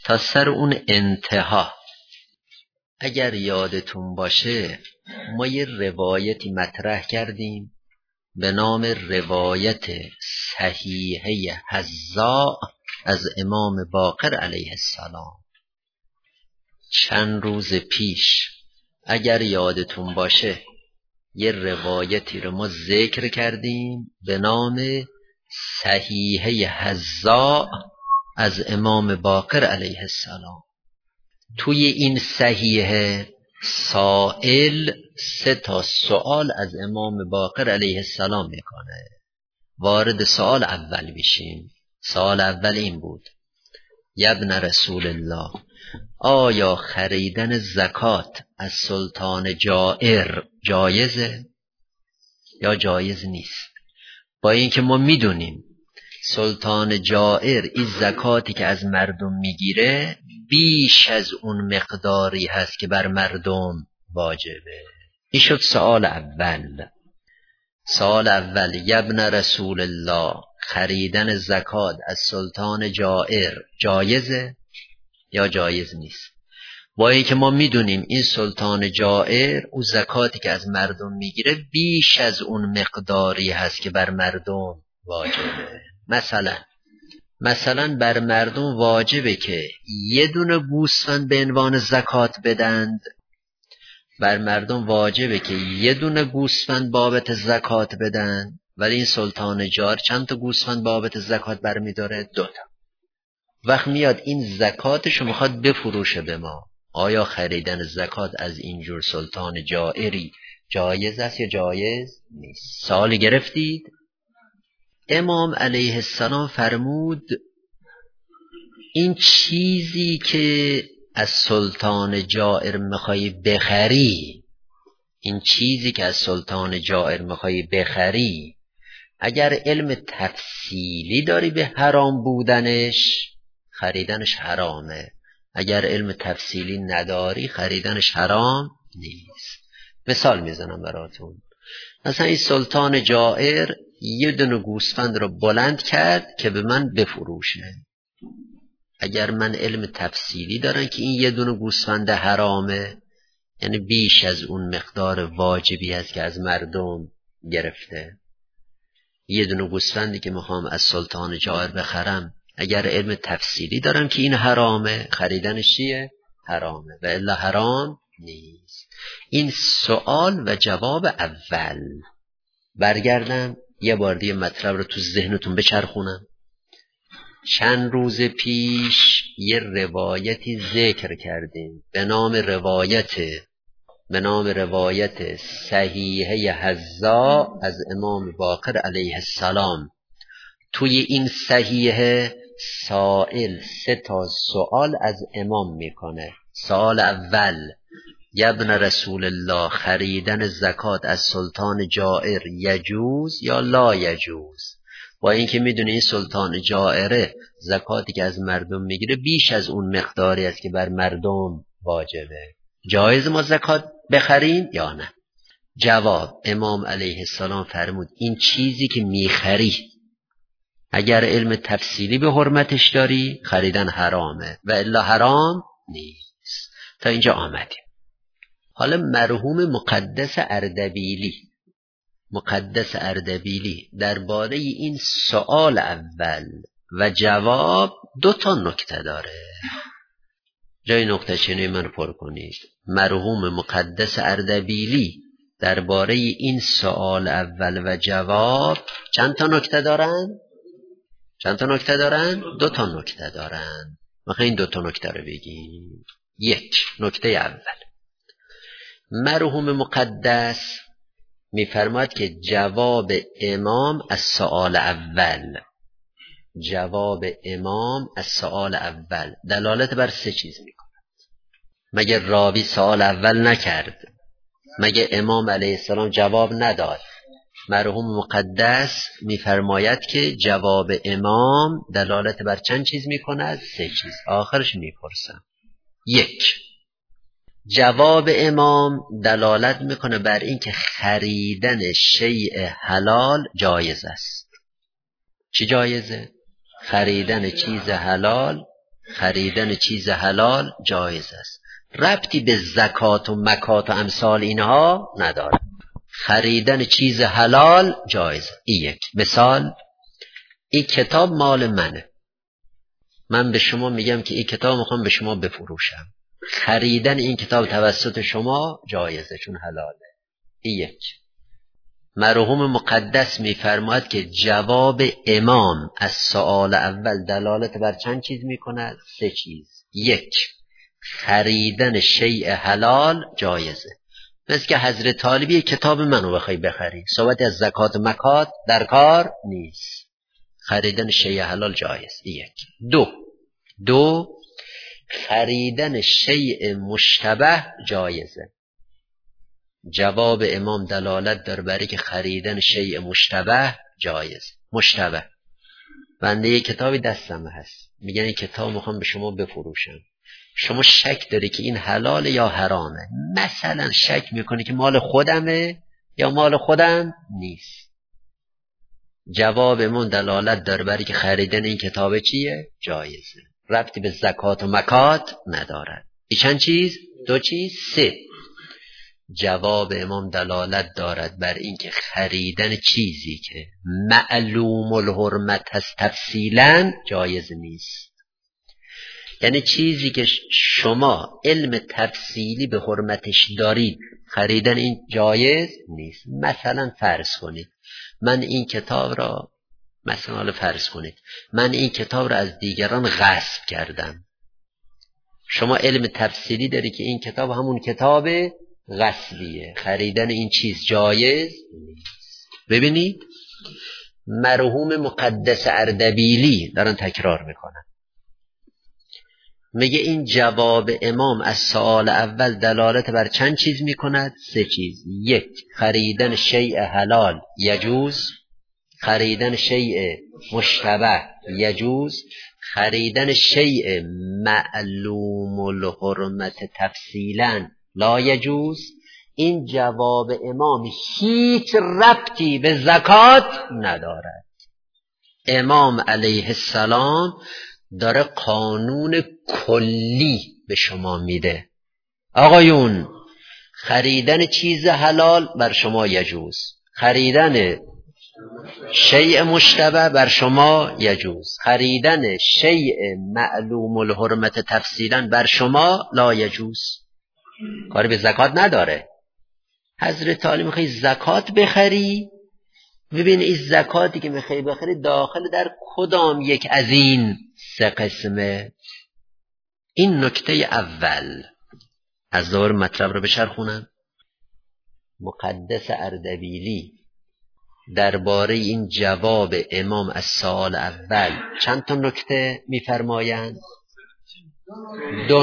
تا سر اون انتها. اگر یادتون باشه ما یه روایتی مطرح کردیم به نام روایت صحیحه حذاء از امام باقر علیه السلام. چند روز پیش اگر یادتون باشه یه روایتی رو ما ذکر کردیم به نام صحیحه حذاء از امام باقر علیه السلام. توی این صحیحه سائل 3 سوال از امام باقر علیه السلام میکنه. وارد سوال اول میشیم. سوال اول این بود: ابن رسول الله، آیا خریدن زکات از سلطان جائر جایزه یا جایز نیست؟ با اینکه ما میدونیم سلطان جائر این زکاتی که از مردم میگیره بیش از اون مقداری هست که بر مردم واجبه. این شد سوال اول. سوال اول: ابن رسول الله، خریدن زکات از سلطان جائر جایزه یا جایز نیست؟ با اینکه ما میدونیم این سلطان جائر او زکاتی که از مردم میگیره بیش از اون مقداری هست که بر مردم واجبه. مثلا بر مردم واجبه که 1 گوسفند به عنوان زکات بدند. بر مردم واجبه که 1 گوسفند بابت زکات بدن، ولی این سلطان جائر چند تا گوسفند بابت زکات برمیداره؟ 2 تا. وقت میاد این زکاتشو میخواد بفروشه به ما. آیا خریدن زکات از اینجور سلطان جائری جایز است یا جایز نیست؟ سوال گرفتید؟ امام علیه السلام فرمود این چیزی که از سلطان جائر میخوای بخری، این چیزی که از سلطان جائر میخوای بخری، اگر علم تفصیلی داری به حرام بودنش، خریدنش حرامه. اگر علم تفصیلی نداری خریدنش حرام نیست. مثال میزنم براتون. مثلا این سلطان جائر 1 گوسفند رو بلند کرد که به من بفروشه. اگر من علم تفصیلی دارم که این 1 گوسفند حرامه، یعنی بیش از اون مقدار واجبی هست که از مردم گرفته، 1 گوسفندی که میخوام از سلطان جائر بخرم، اگر علم تفصیلی دارم که این حرامه، خریدنش چیه؟ حرامه، و الا حرام نیست. این سوال و جواب اول. برگردم یه بار دیگه مطلب رو تو ذهنتون بچرخونم. چند روز پیش یه روایتی ذکر کردیم به نام روایت صحیحه حذاء از امام باقر علیه السلام. توی این صحیحه سائل 3 سوال از امام میکنه. سوال اول: ابن رسول الله، خریدن زکات از سلطان جائر یجوز یا لا یجوز؟ با اینکه میدونه این سلطان جائره زکاتی که از مردم میگیره بیش از اون مقداری است که بر مردم واجبه، جایز ما زکات بخریم یا نه؟ جواب: امام علیه السلام فرمود این چیزی که میخری اگر علم تفصیلی به حرمتش داری خریدن حرامه، و الا حرام نیست. تا اینجا آمدیم. حالا مرحوم مقدس اردبیلی درباره این سوال اول و جواب 2 نکته داره. جای نکته چینی من پر کنید. مرحوم مقدس اردبیلی درباره این سوال اول و جواب چند تا نکته دارن؟ 2 نکته دارن. میخوایم این 2 نکته رو بگیم. 1. نکته اول: مرحوم مقدس میفرماد که جواب امام از سوال اول دلالت بر 3 چیز میکنه. مگه راوی سوال اول نکرد؟ مگه امام علیه السلام جواب نداد؟ مرحوم مقدس میفرماید که جواب امام دلالت بر چند چیز میکند؟ 3 چیز. آخرش میپرسم. 1. جواب امام دلالت میکنه بر این که خریدن شیء حلال جایز است. چی جایزه؟ خریدن چیز حلال خریدن چیز حلال جایز است. ربطی به زکات و مکات و امثال اینها نداره. خریدن چیز حلال جایز. این یک مثال. این کتاب مال منه، من به شما میگم که این کتاب میخوام به شما بفروشم. خریدن این کتاب توسط شما جایزه چون حلاله. این یک. مرحوم مقدس میفرماید که جواب امام از سوال اول دلالت بر چند چیز میکند؟ 3 چیز. 1. خریدن شیء حلال جایزه. مثل که حضرت طالبی کتاب منو بخوای بخری، صحبت از زکات مکات در کار نیست. خریدن شیء حلال جایز. 1. 2. خریدن شیء مشتبه جایزه. جواب امام دلالت داره برای که خریدن شیء مشتبه جایز. مشتبه، بنده یک کتابی دستم هست، میگن این کتاب میخوام به شما بفروشم، شما شک داری که این حلال یا حرامه، مثلا شک میکنی که مال خودمه یا مال خودم نیست. جواب امام دلالت داره برای که خریدن این کتاب چیه؟ جایزه. ربطی به زکات و مکات ندارد. این چند چیز؟ 2 چیز. 3. جواب امام دلالت دارد بر اینکه خریدن چیزی که معلوم الحرمت است تفصیلا جایز نیست. یعنی چیزی که شما علم تفصیلی به حرمتش دارید، خریدن این جایز نیست. مثلا فرض کنید من این کتاب را من این کتاب را از دیگران غصب کردم. شما علم تفصیلی داری که این کتاب همون کتاب غصبیه، خریدن این چیز جایز نیست. ببینید مرحوم مقدس اردبیلی دارن تکرار میکنن، میگه این جواب امام از سوال اول دلالت بر چند چیز میکند؟ 3 چیز. 1. خریدن شیء حلال یجوز. خریدن شیء مشتبه یجوز. خریدن شیء معلوم الحرمت تفصیلا لا یجوز. این جواب امام هیچ ربطی به زکات ندارد. امام علیه السلام داره قانون کلی به شما میده. آقایون خریدن چیز حلال بر شما یجوز، خریدن شیء مشتبه بر شما یجوز، خریدن شیء معلوم الحرمت تفصیلا بر شما لا یجوز. کاری به زکات نداره. حضرت علی میخوای زکات بخری، ببین این زکاتی که میخوای بخری داخل در کدام یک از این 3 قسمه. این نکته اول. از دور مطلب رو بچرخونم. مقدس اردبیلی درباره این جواب امام از سوال اول چند تا نکته میفرمایند؟ 2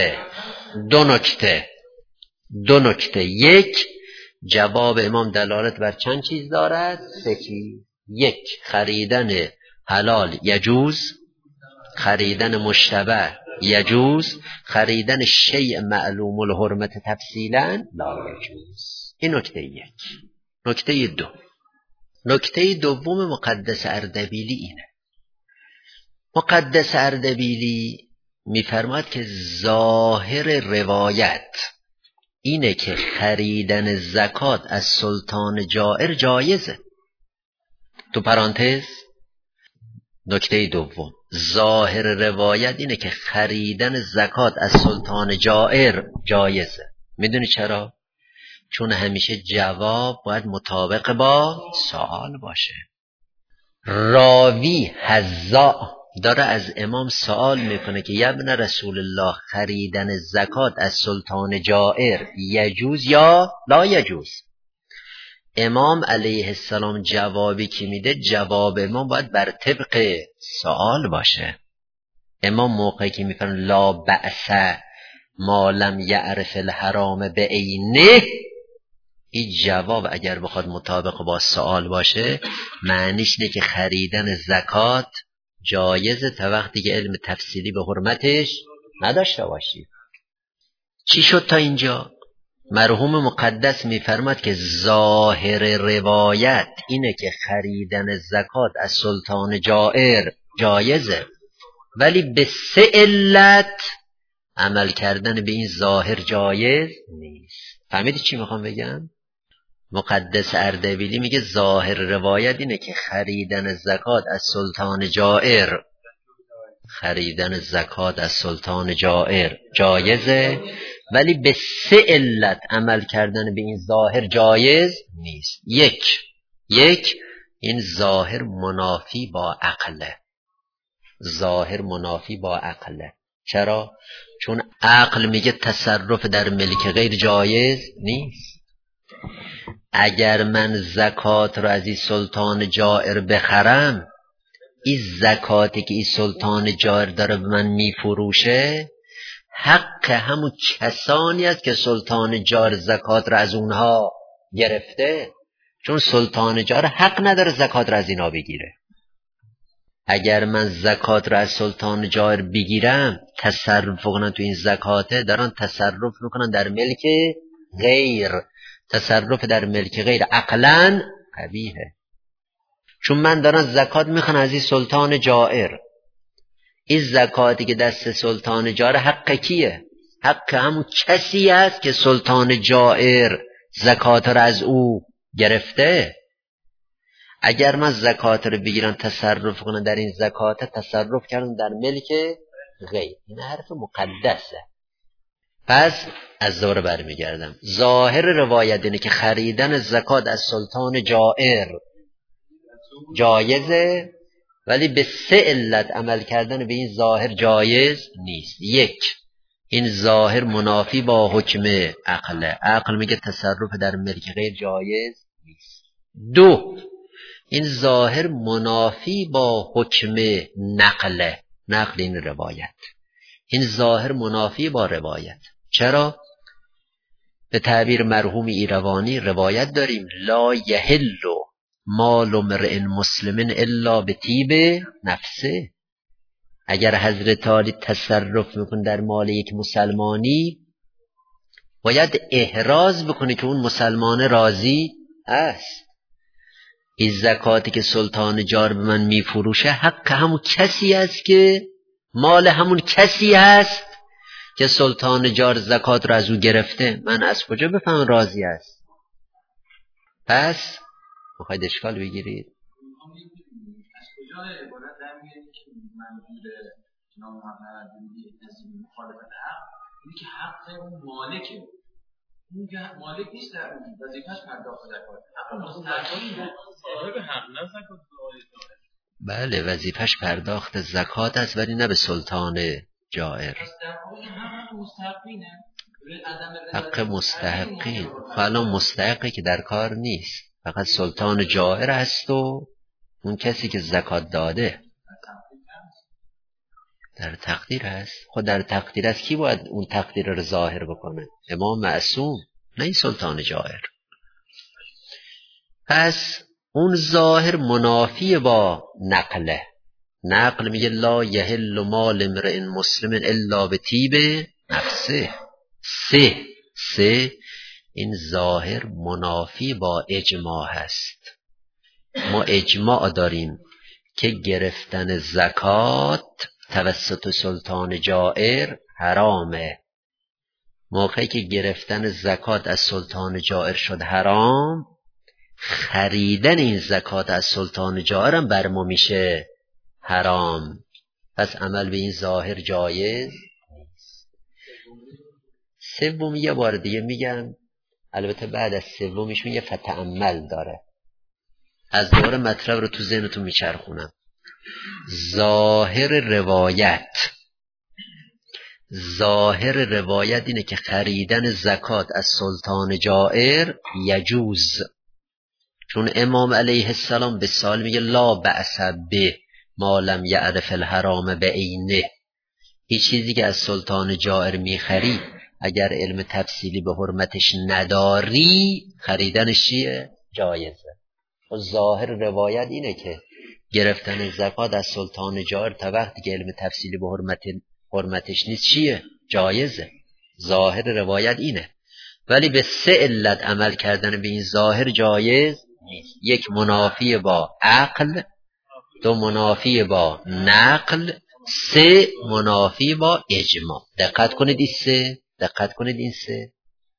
نکته. 1. جواب امام دلالت بر چند چیز دارد؟ 3 چیز. 1. خریدن حلال یجوز، خریدن مشتبه یجوز، خریدن شیء معلوم الحرمت تفصیلا لا یجوز. این نکته 1. نکته 2. نکته دوم مقدس اردبیلی اینه. مقدس اردبیلی میفرماد که ظاهر روایت اینه که خریدن زکات از سلطان جائر جایزه. تو پرانتز نکته دوم، ظاهر روایت اینه که خریدن زکات از سلطان جائر جایزه. میدونی چرا؟ چون همیشه جواب باید مطابق با سوال باشه. راوی حذاء داره از امام سوال میکنه که ابن رسول الله خریدن زکات از سلطان جائر یجوز یا لا یجوز؟ امام علیه السلام جوابی که میده، جواب امام باید بر طبق سوال باشه. امام موقعی که میفرماید لا بأس ما لم یعرف الحرام بعینه، این جواب اگر بخواد مطابق با سوال باشه معنیش نه که خریدن زکات جایزه تا وقتی که علم تفصیلی به حرمتش نداشته باشی. چی شد تا اینجا؟ مرحوم مقدس میفرماد که ظاهر روایت اینه که خریدن زکات از سلطان جائر جایزه. ولی به 3 علت عمل کردن به این ظاهر جایز نیست. فهمیدی چی میخوام بگم؟ مقدس اردبیلی میگه ظاهر روایت اینه که خریدن زکات از سلطان جائر، خریدن زکات از سلطان جائر جایزه، ولی به 3 علت عمل کردن به این ظاهر جایز نیست. یک این ظاهر منافی با عقله. ظاهر منافی با عقله. چرا؟ چون عقل میگه تصرف در ملک غیر جایز نیست. اگر من زکات رو از این سلطان جائر بخرم، این زکاتی که این سلطان جائر داره به من میفروشه حق همون کسانی است که سلطان جائر زکات رو از اونها گرفته، چون سلطان جائر حق نداره زکات رو از اینا بگیره. اگر من زکات رو از سلطان جائر بگیرم، تصرف کنن تو این زکاته، دارن تصرف میکنن در ملک غیر. تصرف در ملک غیر عقلاً قبیحه، چون من دارن زکات میخوان از این سلطان جائر. این زکاتی که دست سلطان جائر حق کیه؟ حق همون کسی است که سلطان جائر زکات رو از او گرفته. اگر من زکات رو بگیرم تصرف کنم در این زکات، تصرف کردم در ملک غیر. این حرف مقدسه. پس از دوره برمیگردم، ظاهر روایت اینه که خریدن زکات از سلطان جائر جایزه، ولی به 3 علت عمل کردن به این ظاهر جایز نیست. این ظاهر منافی با حکم عقله. عقل میگه تصرف در ملک غیر جایز نیست. 2 این ظاهر منافی با حکم نقل این روایت. این ظاهر منافی با روایت. چرا؟ به تعبیر مرحوم ایروانی روایت داریم لا یحل مال امرئ مسلم الا بطیب نفسه. اگر حضرت عالی تصرف میکنه در مال یک مسلمانی، باید احراز بکنه که اون مسلمان راضی است. این زکاتی که سلطان جار به من میفروشه حق همون کسی است که مال همون کسی است که سلطان جار زکات رو از او گرفته. من از کجا بفهم راضی است؟ پس میخواید اشکال بگیرید؟ از کجا عبارت در میگه که منظور جناب محمد از مخالفت حق اینه که حق اون مالکه، اون که مالک نیست در وظیفه‌اش پرداخت زکات. حق مستحقین صاحب حق نه زکات. بله وظیفه‌اش پرداخت زکات است، ولی نه به سلطان جائر. حق مستحقین. حالا مستحقی که در کار نیست، فقط سلطان جائر هست و اون کسی که زکات داده در تقدیر هست. خود در تقدیر هست، کی باید اون تقدیر رو ظاهر بکنه؟ امام معصوم، نه این سلطان جائر. پس اون ظاهر منافی با نقله. نقل میگه لا یحل مال امرئ مسلم الا بطیب نفسه. 3 این ظاهر منافی با اجماع هست. ما اجماع داریم که گرفتن زکات توسط سلطان جائر حرامه. موقعی که گرفتن زکات از سلطان جائر شد حرام، خریدن این زکات از سلطان جائر هم بر ما میشه حرام. پس عمل به این ظاهر جایز نیست. 3 یه بار دیگه میگم، البته بعد از 3 یه فتعمل داره. از دوباره مطلب رو تو ذهنتون میچرخونم. ظاهر روایت اینه که خریدن زکات از سلطان جائر یجوز، چون امام علیه السلام به سال میگه لا بأس به ما لم یعرف الحرام بعینه. هیچ چیزی که از سلطان جائر میخری اگر علم تفصیلی به حرمتش نداری، خریدنش چیه؟ جایزه. و ظاهر روایت اینه که گرفتن زکات از سلطان جائر تا وقتی که علم تفصیلی به حرمتش نیست چیه؟ جایزه. ظاهر روایت اینه. ولی به 3 علت عمل کردن به این ظاهر جایز نیست. 1 منافی با عقل، 2 منافی با نقل، 3 منافی با اجماع. دقت کنید این 3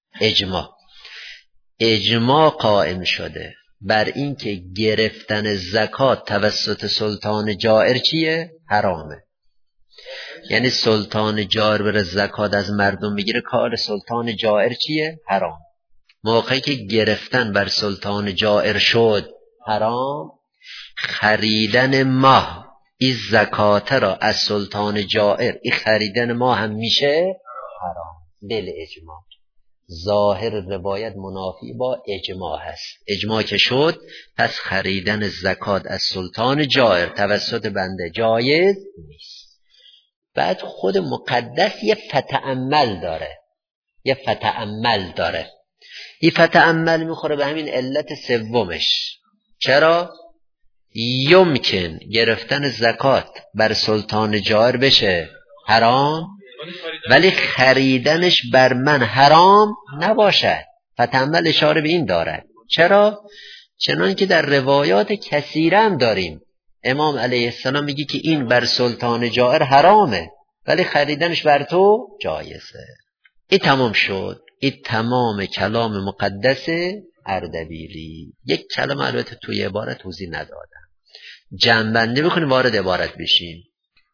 اجماع قائم شده بر این که گرفتن زکات توسط سلطان جائر چیه؟ حرامه. یعنی سلطان جائر بر زکات از مردم میگیره، کار سلطان جائر چیه؟ حرام. موقعی که گرفتن بر سلطان جائر شد حرام، خریدن ما این زکات را از سلطان جائر، این خریدن ما هم میشه حرام. بل اجماع. ظاهر روایت منافی با اجماع هست. اجماع که شد پس خریدن زکات از سلطان جائر توسط بنده جایز نیست. بعد خود مقدس یه فتأمل داره. این فتأمل میخوره به همین علت سومش. چرا؟ یمکن گرفتن زکات بر سلطان جائر بشه حرام، ولی خریدنش بر من حرام نباشد. فتأمل اشاره به این دارد. چرا؟ چنان که در روایات کثیره هم داریم امام علیه السلام میگه که این بر سلطان جائر حرامه ولی خریدنش بر تو جایزه. این تمام شد. این تمام کلام مقدس اردبیلی. یک کلمه البته توی عبارت توضیح ندادم، جمع‌بندی میکنیم وارد عبارت بشیم.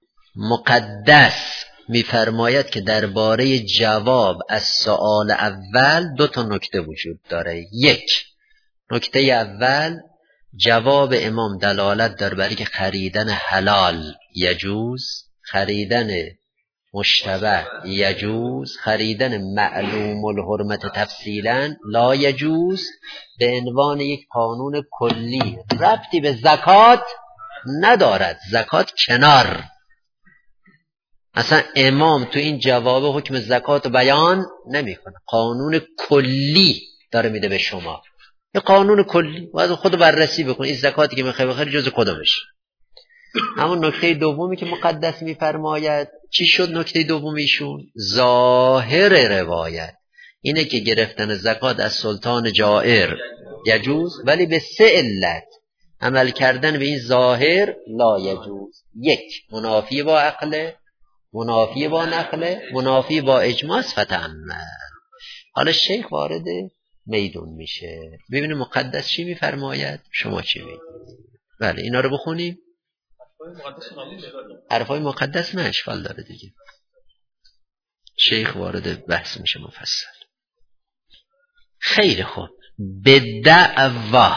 مقدس میفرماید که درباره جواب از سوال اول 2 نکته وجود داره. یک، نکته اول، جواب امام دلالت داره بر اینکه خریدن حلال یجوز، خریدن مشتبه یجوز، خریدن معلوم الحرمت تفصیلا لا یجوز، به عنوان یک قانون کلی ربطی به زکات ندارد. زکات کنار. اصلا امام تو این جواب حکم زکات رو بیان نمیکنه. قانون کلی داره میده به شما. یه قانون کلی باید خود بررسی بکن. این زکاتی که میخوای بخری جز کدومش. همون نکته دومی که مقدس میفرماید چی شد؟ نکته دومیشون ظاهر روایت اینه که گرفتن زکات از سلطان جائر یجوز، ولی به 3 علت عمل کردن به این ظاهر لا یجوز. یک، منافی با عقل، منافی با نقل، منافی با اجماع. فتأمل. حالا شیخ وارد میدون میشه. ببینیم مقدس چی میفرماید، شما چی میگید. بله اینا رو بخونیم. حرفای مقدس نه اشکال داره دیگه. شیخ وارد بحث میشه مفصل. خیلی خوب. بدعوا.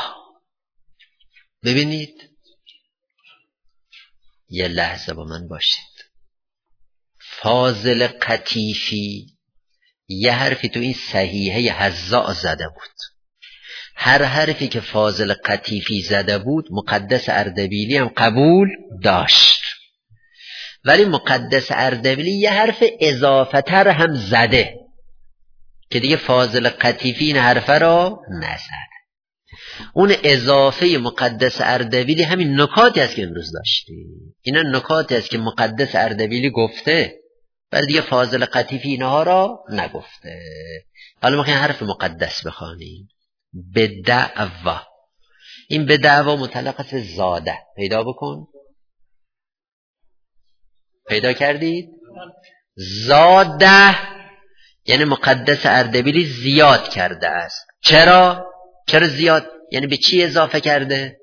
ببینید یه لحظه با من باشید. فاضل قطیفی یه حرفی تو این صحیحه حذاء زده بود. هر حرفی که فاضل قطیفی زده بود مقدس اردبیلی هم قبول داشت، ولی مقدس اردبیلی یه حرف اضافه تر هم زده که دیگه فاضل قطیفی این حرفه را نزد. اون اضافه مقدس اردبیلی همین نکاتی است که امروز داشتیم. اینا نکاتی است که مقدس اردبیلی گفته، ولی دیگه فاضل قطیفی اینها را نگفته. حالا ما خیلی حرف مقدس بخوانیم. بدعوا. این بدعوا متعلق است به زاده. پیدا بکن. پیدا کردید؟ زاده یعنی مقدس اردبیلی زیاد کرده است. چرا زیاد؟ یعنی به چی اضافه کرده؟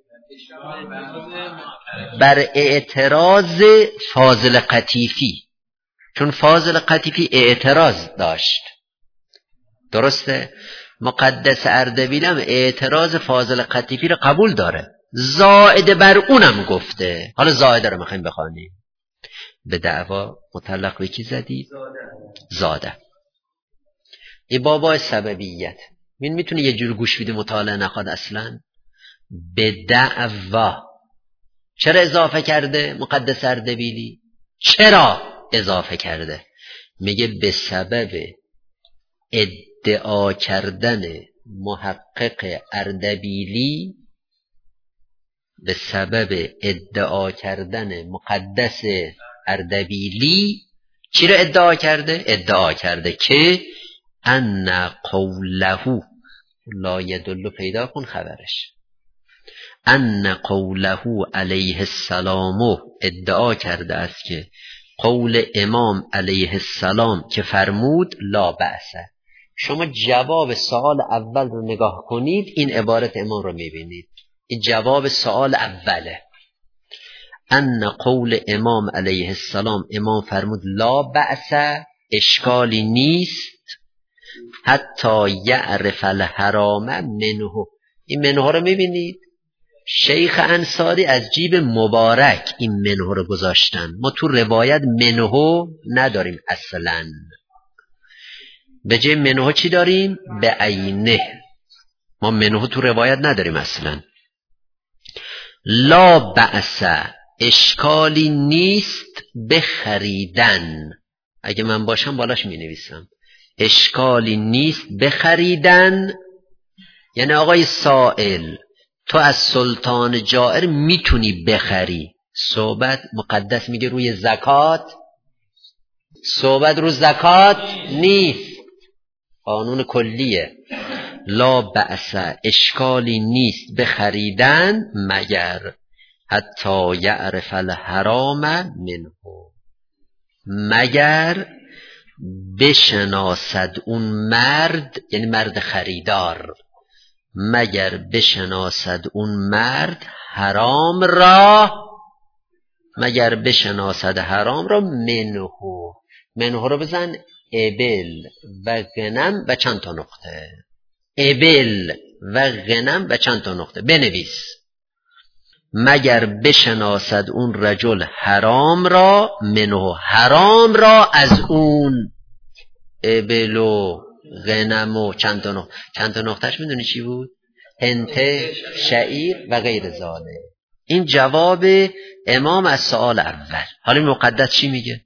بر اعتراض فاضل قطیفی. چون فاضل قطیفی اعتراض داشت. درسته؟ مقدس اردبیلی هم اعتراض فاضل قطیفی رو قبول داره، زائد بر اونم گفته. حالا زائده رو میخوایم بخوانیم. به دعوا متعلق به کی زدید؟ زاده. ای بابا سببیت. میتونه یه جور گوش بیده مطالعه نخواد اصلا. به دعوا چرا اضافه کرده مقدس اردبیلی؟ چرا اضافه کرده؟ میگه به سبب ادعا کردن محقق اردبیلی، به سبب ادعا کردن مقدس اردبیلی. چی رو ادعا کرده؟ ادعا کرده که ان قوله لا یدل. پیدا کن خبرش. ان قوله علیه السلام ادعا کرده است که قول امام علیه السلام که فرمود لا بأس. شما جواب سوال اول رو نگاه کنید، این عبارت امام رو میبینید، این جواب سوال اوله. ان قول امام علیه السلام، امام فرمود لا بأس، اشکالی نیست، حتی یعرف الحرام منه. این منه رو میبینید، شیخ انصاری از جیب مبارک این منه رو گذاشتن. ما تو روایت منه نداریم اصلا، به جای منه چی داریم؟ به عینه. ما منه تو روایت نداریم اصلا. لا بأس، اشکالی نیست بخریدن. اگه من باشم بالاش می نویسم اشکالی نیست بخریدن. یعنی آقای سائل، تو از سلطان جائر میتونی بخری. صحبت مقدس میگه روی زکات، صحبت رو زکات نیست، قانون کلیه. لا بأس، اشکالی نیست بخریدن مگر حتی یعرف الحرام منه، مگر بشناسد اون مرد، یعنی مرد خریدار، مگر بشناسد اون مرد حرام را، مگر بشناسد حرام را منه. منه رو بزن ابل و غنم و چند تا نقطه، ابل و غنم و چند تا نقطه بنویس. مگر بشناسد اون رجل حرام را، منه، حرام را از اون، ابل و غنم و چند تا نقطه. چند تا نقطهش میدونی چی بود؟ هنته، شعیر و غیر ذالک. این جواب امام از سوال اول. حالا مقدس چی میگه؟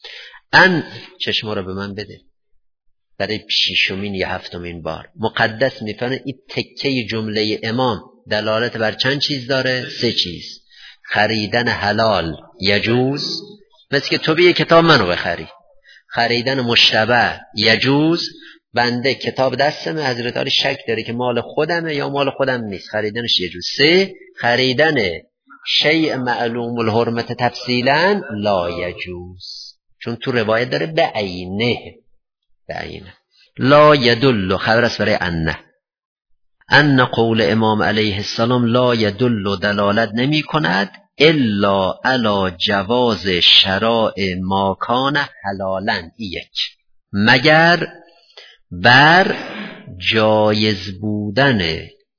چشما رو به من بده. برای ششمین یا هفتمین بار مقدس میفهمه این تکه جمله امام دلالت بر چند چیز داره؟ 3 چیز. خریدن حلال یجوز، مثل که تو بیه کتاب منو بخری. خریدن مشتبه یجوز، بنده کتاب دستمه، حضرت علی شک داره که مال خودمه یا مال خودم نیست، خریدنش یجوز. 3 خریدن شیء معلوم الحرمت تفصیلا لا یجوز، چون تو روایت داره به عینه. به عینه لا یدل، خبر است برای ان قول امام علیه السلام لا یدل، دلالت نمی کند الا علی جواز شراء ما کان حلالا، یک، مگر بر جایز بودن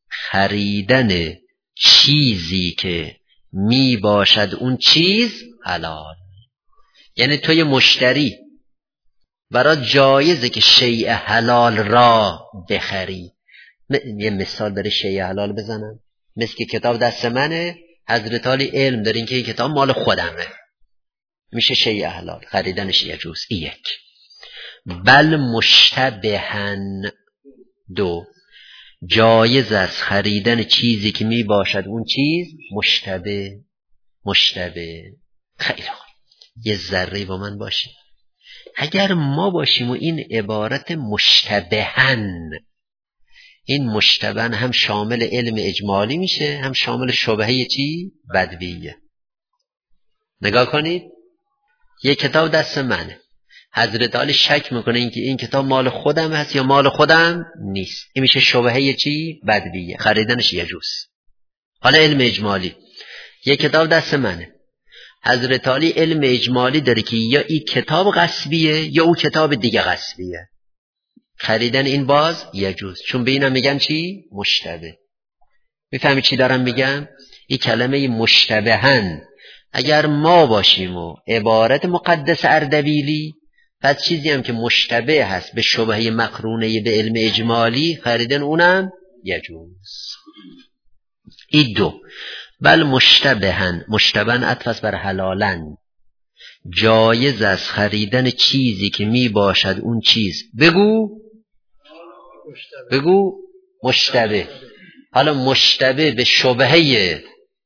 خریدن چیزی که می باشد اون چیز حلال. یعنی توی مشتری برای جایزه که شیء حلال را بخری. یه مثال برای شیء حلال بزنم، مثل که کتاب دست منه، حضرت علی علم دارین که این کتاب مال خودمه، میشه شیء حلال، خریدنش یجوز. یک. بل مشتبهن، 2، جایز است خریدن چیزی که می باشد اون چیز مشتبه. خیلی خوب، یه ذره با من باشید. اگر ما باشیم و این عبارت مشتبهن، این مشتبهن هم شامل علم اجمالی میشه، هم شامل شبهه چی؟ بدویه. نگاه کنید، یه کتاب دست منه، حضرت علی شک میکنه اینکه این کتاب مال خودم هست یا مال خودم نیست، این میشه شبهه چی؟ بدویه، خریدنش یجوز. حالا علم اجمالی، یه کتاب دست منه، حضرت علی علم اجمالی داره که یا این کتاب غصبیه یا اون کتاب دیگه غصبیه، خریدن این باز یجوز، چون به اینم میگن چی؟ مشتبه. میفهمی چی دارم میگم؟ این کلمه مشتبهن اگر ما باشیم و عبارت مقدس اردبیلی، پس چیزی هم که مشتبه هست به شبهه مقرونه به علم اجمالی، خریدن اونم یجوز. این 2. بل مشتبهن، مشتبهن عطف بر حلالن، جایز است خریدن چیزی که می باشد اون چیز، بگو مشتبه. حالا مشتبه به شبهه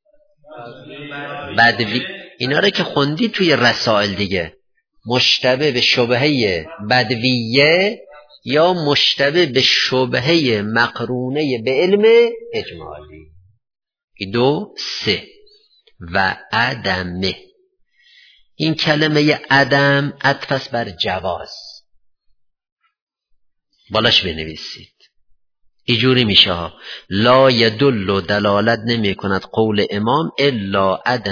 بدوی، اینا رو که خوندی توی رسائل دیگه، مشتبه به شبهه بدویه یا مشتبه به شبهه مقرونه به علم اجمالی. دو، سه. و عدمه، این کلمه عدم عطف بر جواز، بالاش بنویسید اینجوری میشه ها. لا یدل، دلالت نمی کند قول امام الا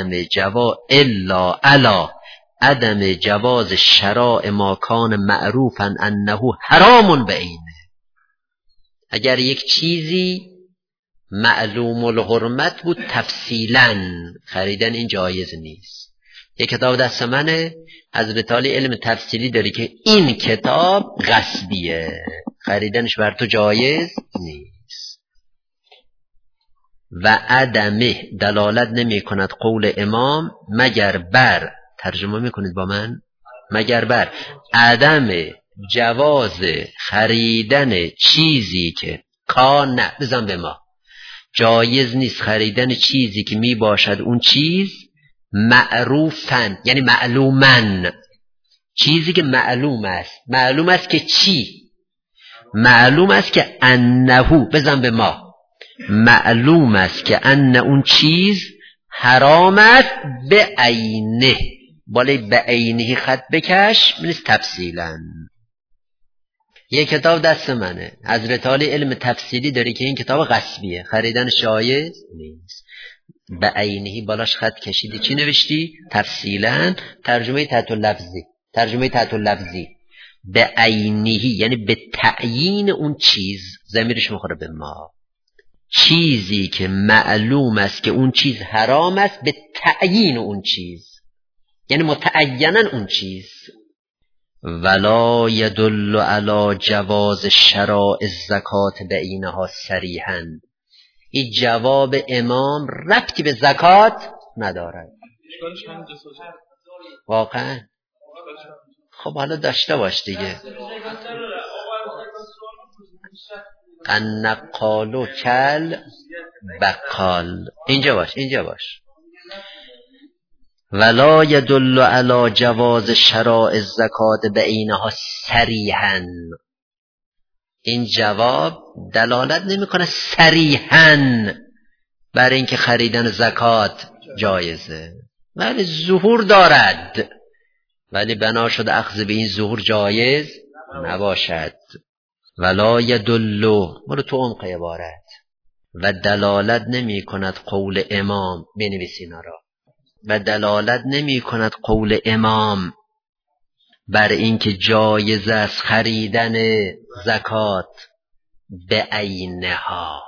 علا عدم جواز شراء ما کان معروفا انه حرام بعینه. اگر یک چیزی معلوم الحرمت بود تفصیلا خریدن این جایز نیست. یک کتاب دست منه حضرت علی علم تفصیلی داری که این کتاب غصبیه، خریدنش بر تو جایز نیست. و عدمه، دلالت نمی کند قول امام مگر بر، ترجمه میکنید با من، مگر بر عدم جواز خریدن چیزی که کان، بزن به ما، جایز نیست خریدن چیزی که می باشد اون چیز معروفن، یعنی معلومن، چیزی که معلوم است. معلوم است که چی؟ معلوم است که انهو، بزن به ما، معلوم است که ان اون چیز حرام است به عینه، بالای به عینه خط بکش نیست تفصیلا. یک کتاب دست منه حضرت علی علم تفصیلی داری که این کتاب غصبیه، خریدن جایز نیست. به عینه بالاش خط کشیدی چی نوشتی؟ تفصیلا. ترجمه تحت اللفظی به عینه یعنی به تعیین اون چیز، ضمیرش میخوره به ما، چیزی که معلوم است که اون چیز حرام است به تعیین اون چیز، یعنی متعینا اون چیز. ولا یدل علی جواز شراء الزکات بعینها صریحا، این جواب امام ربطی به زکات ندارد واقعا. خب حالا داشته باش دیگه. النقال کل بقال، اینجا باش. ولا یدل علی جواز شراء الزکات بعینها صریحا، این جواب دلالت نمیکنه صریحا بر اینکه خریدن زکات جایزه، ولی ظهور دارد، ولی بنا شده اخذ به این ظهور جایز نباشد. ولا یدل، برو تو عمق عبارت، و دلالت نمی کند قول امام، بنویسینا را، و دلالت نمی کند قول امام بر اینکه جایز است خریدن زکات به عینها.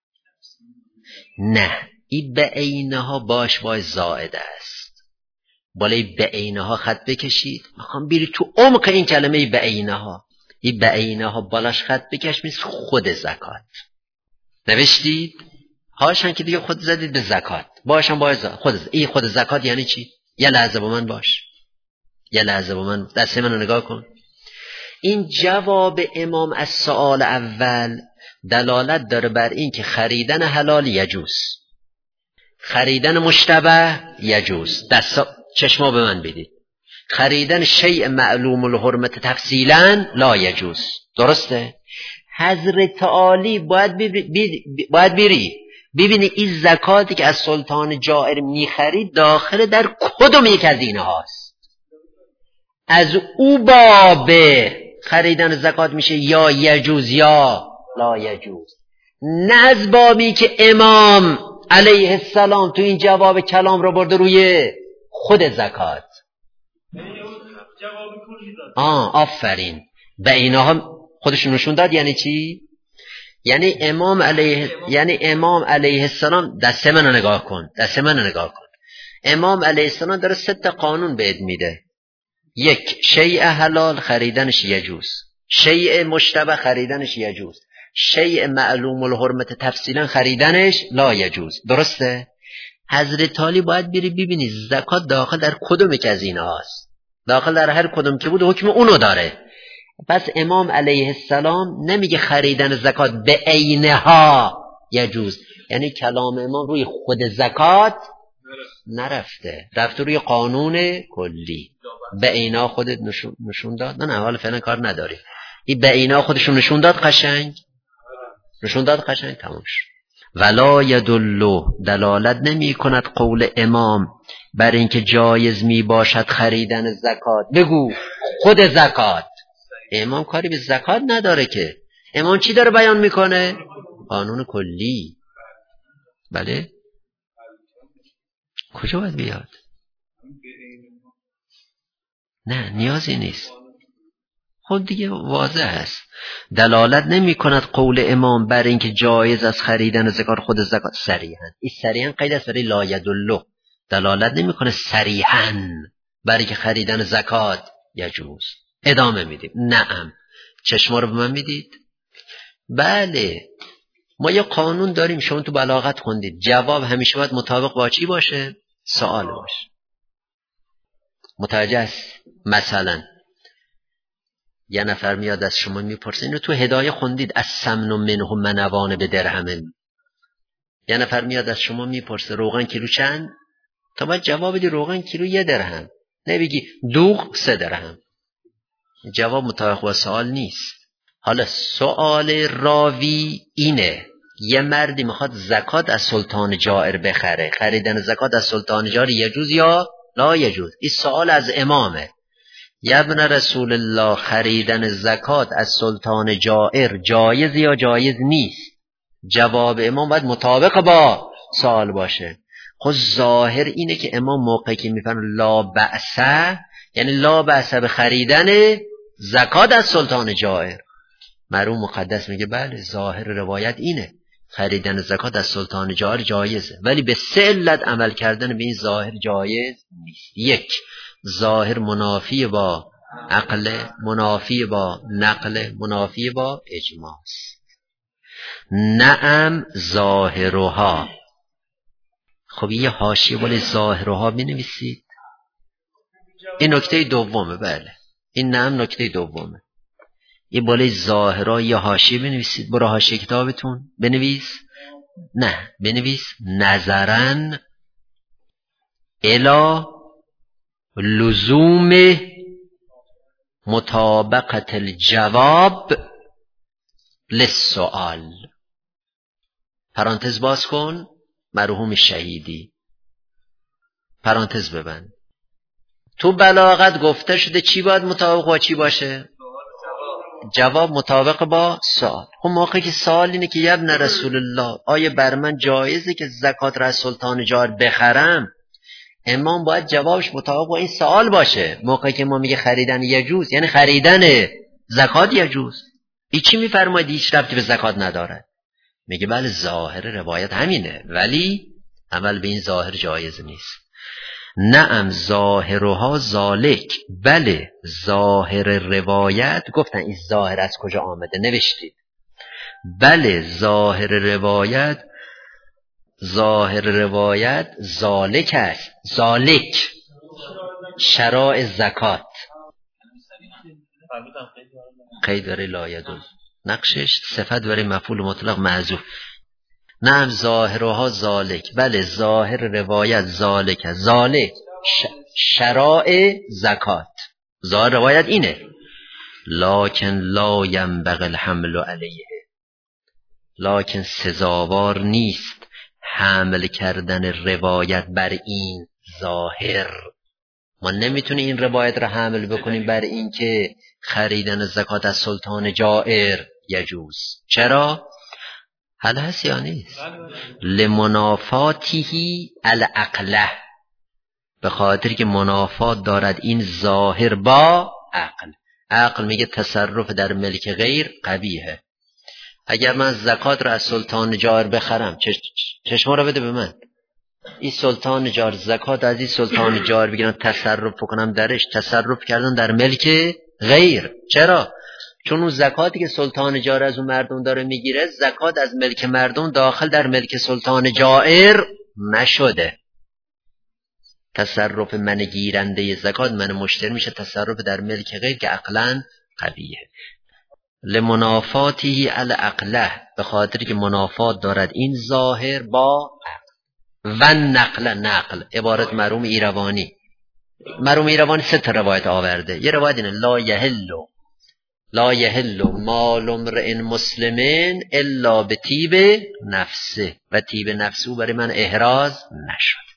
نه، این به عینها باش زائد است، بالای به عینها خط بکشید. میخوام بری تو عمق این کلمه به عینها. این به عینها بالاش خط بکش میشه خود زکات. نوشتید هاشن که دیگه خود زدید به زکات، باشم این خود زکات یعنی چی؟ یه لحظه با من باش، یه لحظه با من، دست منو نگاه کن. این جواب امام از سوال اول دلالت داره بر این که خریدن حلال یجوز، خریدن مشتبه یجوز. چشما به من بدید. خریدن شیء معلوم الحرمت تفصیلا لا یجوز. درسته؟ حضرت علی باید بری ببینی این زکاتی که از سلطان جائر میخرید داخل در کدوم یک از اینه هاست. از او باب خریدن زکات میشه یا یجوز یا لا یجوز، نه از بابی که امام علیه السلام تو این جواب کلام رو برده روی خود زکات. آفرین، به اینها خودشون نشون داد. یعنی چی؟ یعنی امام علیه السلام، دست منو نگاه کن. امام علیه السلام داره 3 قانون بهت میده. 1 شیء حلال خریدنش یجوز، شیء مشتبه خریدنش یجوز، شیء معلوم الحرمت تفصیلا خریدنش لا یجوز. درسته؟ حضرت علی باید بری ببینی زکات داخل در کدوم یک از اینها هست. داخل در هر کدوم که بود حکم اونو داره. پس امام علیه السلام نمیگه خریدن زکات به عینها یجوز، یعنی کلام امام روی خود زکات نرفته، رفته روی قانون کلی. به عینها خودت نشون داد. نه حالا فعلا کار نداری. این به عینها خودشون نشون داد قشنگ تمام شد. ولا یدل، دلالت نمی کند قول امام بر اینکه جایز می باشد خریدن زکات. بگو خود زکات، امام کاری به زکات نداره که. امام چی داره بیان میکنه؟ قانون کلی. بله کجا باید بیاد؟ نه نیازی نیست، خود دیگه واضح است. دلالت نمی کند قول امام بر اینکه جایز از خریدن زکات خود زکات صریحا. این صریحا قید است برای لا یدل. دلالت نمی کنه صریحا بر اینکه خریدن زکات یجوز. ادامه میدیم. نعم. چشما رو به من میدید؟ بله ما یه قانون داریم، شما تو بلاغت خوندید، جواب همیشه باید مطابق با چی باشه؟ سوال باشه. متوجه است؟ مثلا یه نفر میاد از شما میپرسه، اینو تو هدایه خوندید، از سمن منه منوان به درهمه. یه نفر میاد از شما میپرسه روغن کیلو چند؟ تا باید جواب بدی روغن کیلو 1 درهم، نه بگی دوغ 3 درهم. جواب مطابق با سوال نیست. حالا سوال راوی اینه، یه مردی میخواد زکات از سلطان جائر بخره، خریدن زکات از سلطان جائر یجوز یا لا یجوز؟ این سوال از امامه. یا ابن رسول الله خریدن زکات از سلطان جائر جایز یا جایز نیست؟ جواب امام باید مطابق با سوال باشه. خب ظاهر اینه که امام موقعی که میفرماید لا بأس، یعنی لا بأس به خریدن زکات از سلطان جائر. مرحوم مقدس میگه بله ظاهر روایت اینه، خریدن زکات از سلطان جائر جایزه، ولی به 3 علت عمل کردن به این ظاهر جایز نیست. 1 ظاهر منافی با عقل، منافی با نقل، منافی با اجماع است. نعم ظاهرها. خب یه حاشیه بالا ظاهرها بنویسید. این نکته دومه. بله این نعم نکته دومه. یه بالای ظاهرها یه حاشیه بنویسید. برو حاشیه کتابتون بنویس. نه بنویس نظرن الی لزوم مطابقت الجواب للسؤال. پرانتز باز کن، مرحوم شهیدی، پرانتز ببند. تو بلاغت گفته شده چی باید مطابق با چی باشه؟ جواب مطابق با سوال. خب موقعی که سوال اینه که یا ابن رسول الله آیا بر من جایزه که زکات را از سلطان جائر بخرم؟ امام باید جوابش مطابق با این سوال باشه. موقعی که ما میگه خریدن یجوز یعنی خریدن زکات یجوز. این چی میفرماید؟ هیچ ربطی به زکات نداره. میگه بله ظاهر روایت همینه، ولی عمل به این ظاهر جایز نیست. نعم ظاهرها ذالک. بله ظاهر روایت، گفتن این ظاهر از کجا آمده نوشتید. بله ظاهر روایت، ظاهر روایت ذالک است. ذالک شرائع زکات. قید برای لا یدل، نقشش صفت برای مفعول مطلق محذوف. نعم ظاهرها ذالک. بله ظاهر روایت ذالک است. ذالک شرائع زکات. ظاهر روایت اینه. لکن لا ینبغی الحمل علیه، لکن سزاوار نیست حمل کردن روایت بر این ظاهر. ما نمیتونیم این روایت را حمل بکنیم بر این که خریدن زکات از سلطان جائر یجوز. چرا؟ حل هست یا نیست؟ لمنافاتیهی العقله، به خاطر که منافات دارد این ظاهر با عقل. عقل میگه تصرف در ملک غیر قبیحه. اگر من زکات را از سلطان جائر بخرم، چشما را بده به من، این سلطان جائر زکات از این سلطان جائر بگیرم تصرف بکنم درش، تصرف کردن در ملک غیر. چرا؟ چون اون زکاتی که سلطان جائر از اون مردم داره میگیره، زکات از ملک مردم داخل در ملک سلطان جائر نشده. تصرف من گیرنده زکات، من مشتری، میشه تصرف در ملک غیر که عقلاً قبیحه. لمنافاتی العقله، به خاطر که منافات دارد این ظاهر با عقل. و نقل عبارت مرحوم ایروانی. مرحوم ایروانی 3 روایت آورده. یه روایت اینه لا یحل لا یحل مال امرئ مسلم الا بطیب نفسه و طیب نفسه برای من احراز نشد.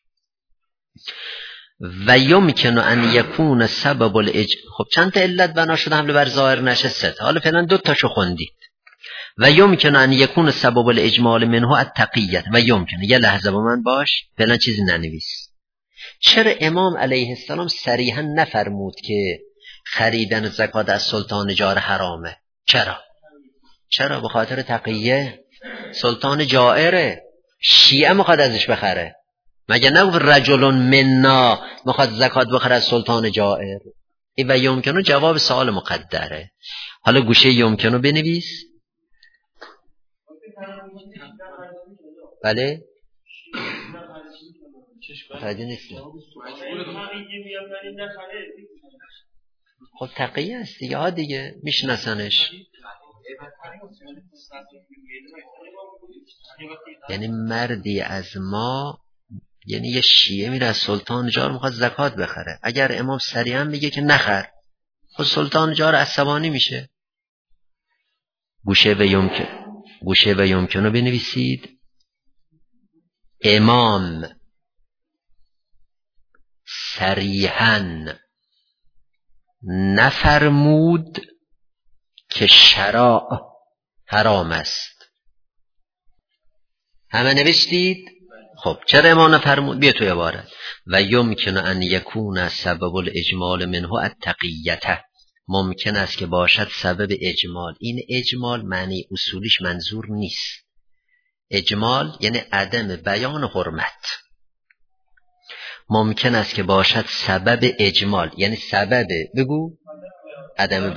و یمکن ان یکون سبب خب چند تا علت بنا شده حمله بر ظاهر نشه؟ 3. حالا فعلا 2 تاشو خوندید. و یمکن ان یکون سبب الاجمال منه التقیت. و یمکن، یه لحظه با من باش، فعلا چیزی ننویس. چرا امام علیه السلام صریحا نفرمود که خریدن زکات از سلطان جار حرامه؟ چرا؟ به خاطر تقیه. سلطان جائره، شیعه میخواد ازش بخره. مگه نگفت رجل منا میخواد زکات بخره از سلطان جائر؟ این و یمکنو جواب سوال مقدره. حالا گوشه یمکنو بنویس. بله متوجه نیستی؟ خب تقیه است دیگه، ها دیگه میشناسنش. یعنی مردی از ما، یعنی یه شیعه میره از سلطان جار میخواد زکات بخره، اگر امام صریحا میگه که نخر، خب سلطان جار عصبانی میشه. گوشه و یمکنو بنویسید. امام صریحا نفرمود که شراع حرام است. همه نوشتید؟ خب چرا امام نفرمود؟ بیا تو عبارت. و یمکن ان یکون سبب الاجمال منه التقیته. ممکن است که باشد سبب اجمال. این اجمال معنی اصولیش منظور نیست. اجمال یعنی عدم بیان حرمت. ممکن است که باشد سبب اجمال، یعنی سبب بگو عدم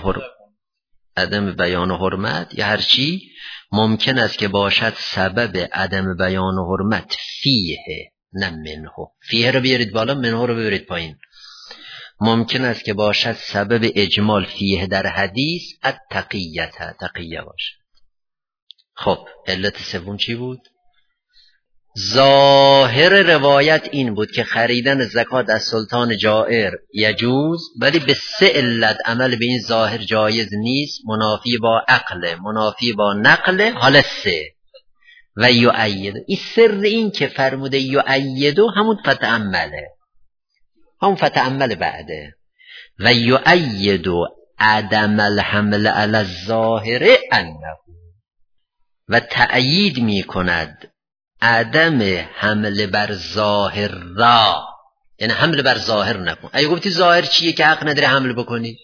بیان حرمت یا هر چی. ممکن است که باشد سبب عدم بیان حرمت فیه، نه منه. فیه رو بیارید بالا، منه رو بیارید پایین. ممکن است که باشد سبب اجمال فیه در حدیث تقیه باشه. خب علت سوم چی بود؟ ظاهر روایت این بود که خریدن زکات از سلطان جائر یجوز، ولی به 3 علت عمل به این ظاهر جایز نیست. منافی با عقل، منافی با نقل. حالا 3 و یؤید. این سر این که فرموده یؤید همون فتعمله، همون فتعمل بعده. و یؤید عدم الحمل علی الظاهر انه، و تأیید می کند عدم حمل بر ظاهر را، یعنی حمل بر ظاهر نکن. اگه گفتی ظاهر چیه که حق نداره حمل بکنی؟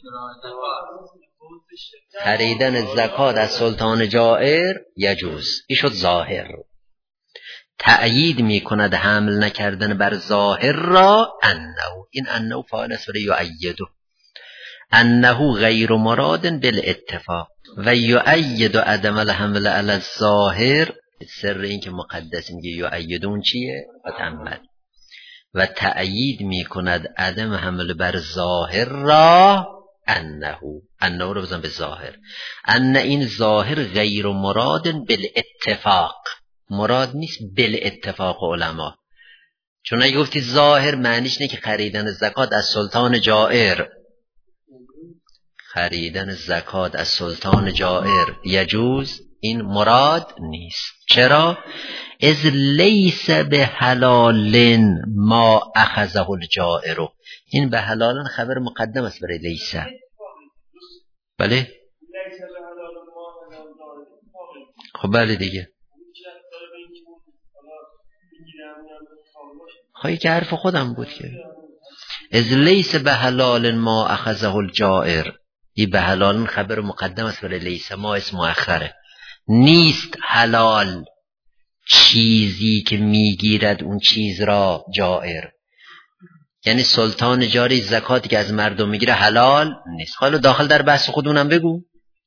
خریدن زکات از سلطان جائر یجوز، این شد ظاهر. تأیید می کند حمل نکردن بر ظاهر را انه، این انه فاعل است برای یؤیده. انه غیر مراد بالاتفاق. و یؤید عدم الحمل علی الظاهر. سر این که مقدس میگه یؤیدون چیه؟ فتعمل. و تأیید می کند عدم حمل بر ظاهر را انه رو بزن به ظاهر. ان این ظاهر غیر مراد بالاتفاق، مراد نیست بالاتفاق علما. چون اگه گفتی ظاهر معنیش نه که خریدن زکات از سلطان جائر، خریدن زکات از سلطان جائر یجوز، این مراد نیست. چرا؟ از لیس به حلال ما اخذه الجائر. این به حلال خبر مقدم است برای لیس. بله خب بله دیگه. خواهی که حرف خودم بود که از لیس به حلال ما اخذه الجائر، این به حلال خبر مقدم است برای لیس، ما اسم مؤخره. نیست حلال چیزی که میگیرد اون چیز را جائر، یعنی سلطان جاری زکاتی که از مردم میگیره حلال نیست. حالا داخل در بحث خودونم بگو.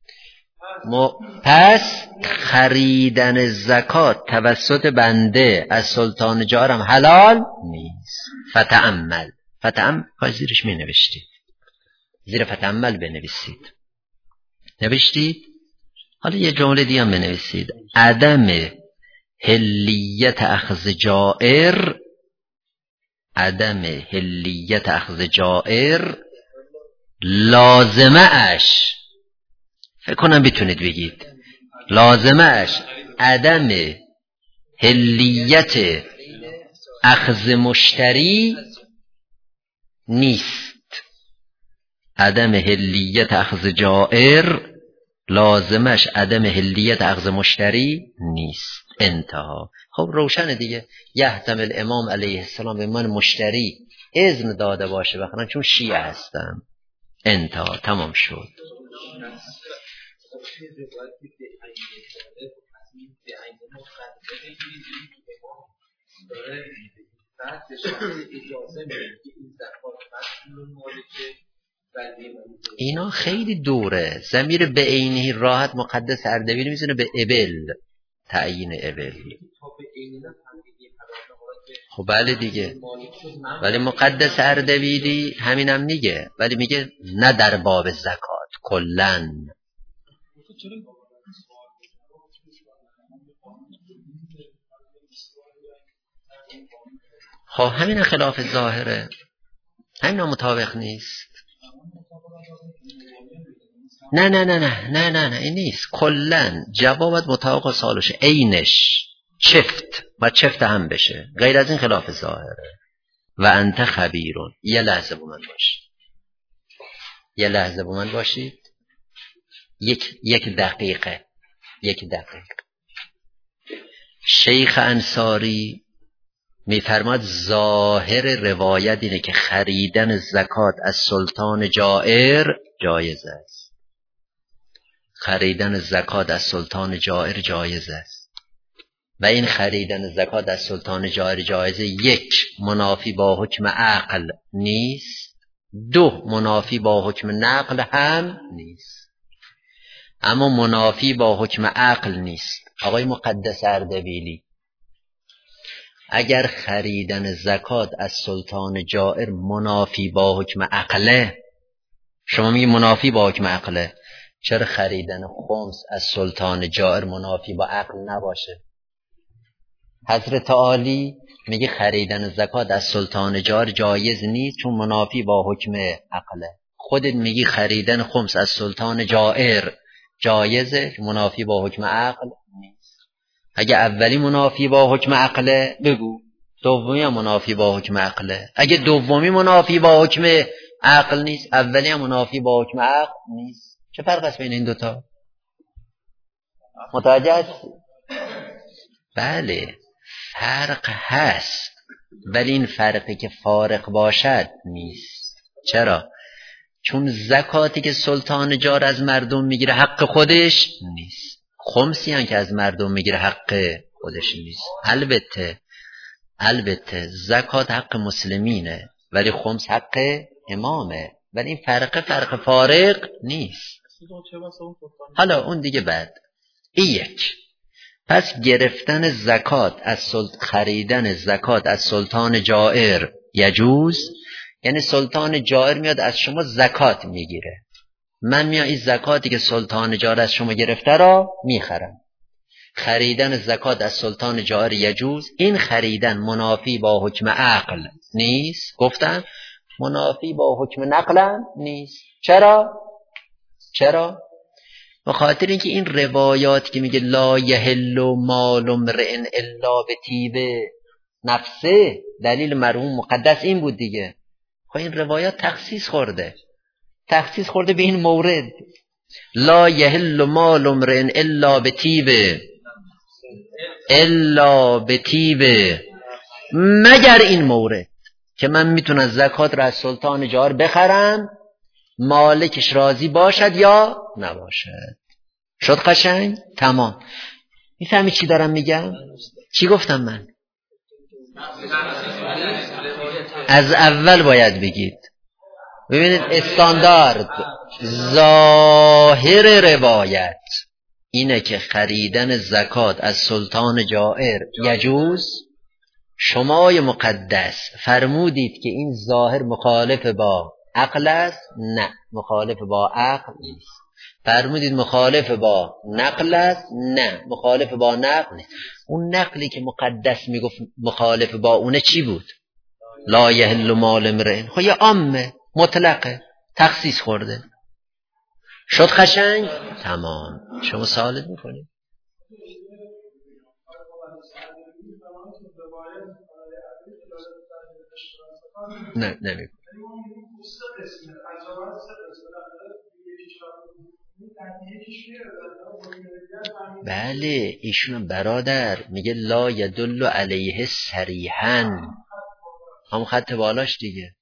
پس خریدن زکات توسط بنده از سلطان جارم حلال نیست. فتعمل زیرش می نوشتید، زیر فتعمل بنویسید. نوشتید؟ حالا یه جمله دیگه هم بنویسید. عدم حلیت اخذ جائر، عدم حلیت اخذ جائر لازمه اش فکر کنم بتونید بگید لازمش عدم حلیت اخذ مشتری نیست. عدم حلیت اخذ جائر لازمش عدم حلیت اخذ مشتری نیست. انتها. خب روشنه دیگه. یحتمل امام علیه السلام به من مشتری اذن داده باشه بخرن چون شیعه هستم. انتها. تمام شد. اینا خیلی دوره. ضمیر به عینه راحت مقدس اردبیلی میزنه به ابل، تعیین ابل. خب بله دیگه، ولی مقدس اردبیلی همینم میگه، ولی میگه نه در باب زکات کلن. خب همین خلاف ظاهره، همین مطابق نیست. نه نه نه نه نه نه نه این نیست. کلن جوابت مطابق سالشه، عینش چفت و چفت هم بشه، غیر از این خلاف ظاهره. و انت خبیرون. یه لحظه با من باشید، یه لحظه با من باشید، یک دقیقه. شیخ انصاری میفرماد ظاهر روایت اینه که خریدن زکات از سلطان جائر جایز است. خریدن زکات از سلطان جائر جایز است و این خریدن زکات از سلطان جائر جایزه، یک منافی با حکم عقل نیست، دو منافی با حکم نقل هم نیست. اما منافی با حکم عقل نیست. آقای مقدس اردبیلی، اگر خریدن زکات از سلطان جائر منافی با حکم عقله، شما میگی منافی با حکم عقله، چرا خریدن خمس از سلطان جائر منافی با عقل نباشه؟ حضرت عالی میگه خریدن زکات از سلطان جائر جایز نیست چون منافی با حکم عقله. خودت میگی خریدن خمس از سلطان جائر جایزه، منافی با حکم عقل نیست. اگه اولی منافی با حکم عقله بگو، دومی هم منافی با حکم عقله. اگه دومی منافی با حکم عقل نیست، اولی هم منافی با حکم عقل نیست. چه فرق است بین این دوتا؟ متوجه هستی؟ بله فرق هست، ولی این فرقی که فارق باشد نیست. چرا؟ چون زکاتی که سلطان جار از مردم میگیره حق خودش نیست، خمسی هم که از مردم میگیره حق خودش نیست. البته زکات حق مسلمینه ولی خمس حق امامه، ولی این فرق فارق نیست. حالا اون دیگه بعد. این یک. پس گرفتن زکات از خریدن زکات از سلطان جائر یجوز، یعنی سلطان جائر میاد از شما زکات میگیره، من میام این زکاتی که سلطان جائر از شما گرفته را میخرم. خریدن زکات از سلطان جائر یجوز. این خریدن منافی با حکم عقل نیست. گفتم منافی با حکم نقل نیست. چرا؟ به خاطر اینکه این روایات که میگه لا یحل مال امرئ الا بطیب نفسه، دلیل مرحوم مقدس این بود دیگه. خب این روایات تخصیص خورده به این مورد. لا یحل مال امرئ الا بطیب، مگر این مورد که من میتونم زکات را از سلطان جار بخرم، مالکش راضی باشد یا نباشد. شد قشنگ؟ تمام. میفهمی چی دارم میگم؟ چی گفتم من؟ از اول باید بگید. ببینید استاندارد ظاهر روایت اینه که خریدن زکات از سلطان جائر یجوز. شمای مقدس فرمودید که این ظاهر مخالف با عقل است. نه، مخالف با عقل نیست. فرمودید مخالف با نقل است. نه، مخالف با نقل نیست. اون نقلی که مقدس میگفت مخالف با اونه چی بود؟ لا یحل مال امرئ. خب یه عامه مطلقه، تخصیص خورده. شد قشنگ؟ تمام. شما سوالت میکنید؟ نه نمیکنم. بله ایشون برادر میگه لا یدل علیه صریحا، هم خط بالاش دیگه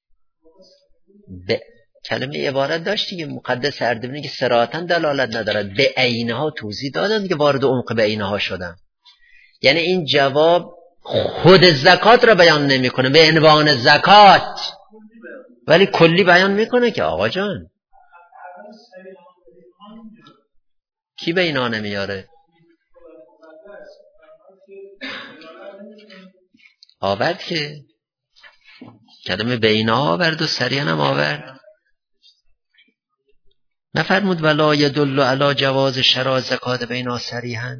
کلمه عبارت داشت دیگه. مقدس اردبیلی که صراحتاً دلالت ندارد، به عینها توضیح دادن دیگه، وارد عمق به عینها شدن. یعنی این جواب خود زکات را بیان نمیکنه به عنوان زکات، ولی کلی بیان میکنه که آقا جان کی به اینا نمیاره؟ آورد که کلمه بینا آورد و سریعا هم آورد. نفرمود ولا یدل علی جواز شراء زکات بینا صریحا.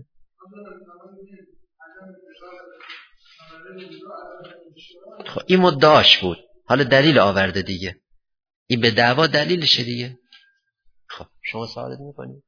خب این مدعاش بود، حالا دلیل آورده دیگه، این به دعوا دلیلشه دیگه. خب شما سوالت میکنید؟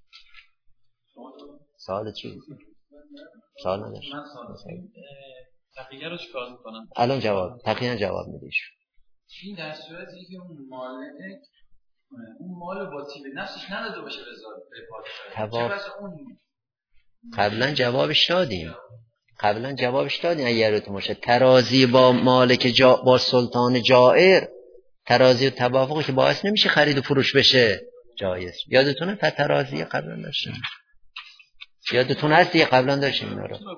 سوالت چی بود؟ سوال نداشت. تقیه رو چیکار میکنم؟ الان جواب تقیه جواب میدیش. این در صورتی که اون مالک اون مال با تیب نفسش نداده باشه به قبلا جوابش دادیم. اگه یادتون باشه ترازی با مالک با سلطان جائر، ترازی و توافقی که باعث نمیشه خرید و فروش بشه جایز. یادتونه ترازی قبلا داشتیم؟ یادتون هست دیگه قبلا داشتیم اینا رو.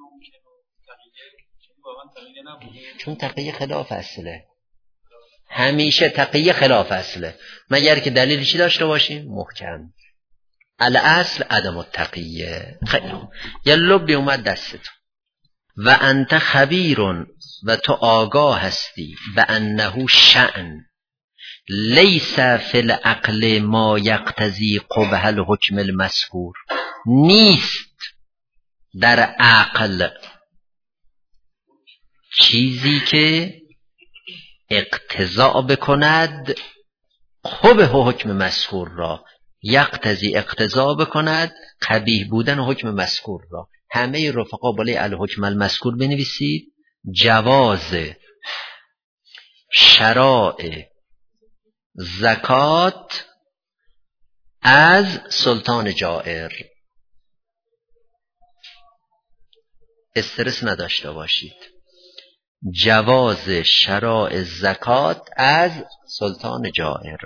چون تقیه خلاف اصله، همیشه تقیه خلاف اصله، مگر که دلیلشی داشته باشیم محکم. الاصل عدم التقیه. خیلی یه لبی اومد دستتون. و انت خبیر و تو آگاه هستی به انه شأن لیس فی العقل ما یقتضی قبح الحکم المذکور. نیست در عقل چیزی که اقتضا بکند قبح حکم مذکور را، یقتضی اقتضا بکند قبیح بودن حکم مذکور را. همه رفقا بالای الحکم المذکور بنویسید جواز شرائع زکات از سلطان جائر. استرس نداشته باشید. جواز شرائع زکات از سلطان جائر.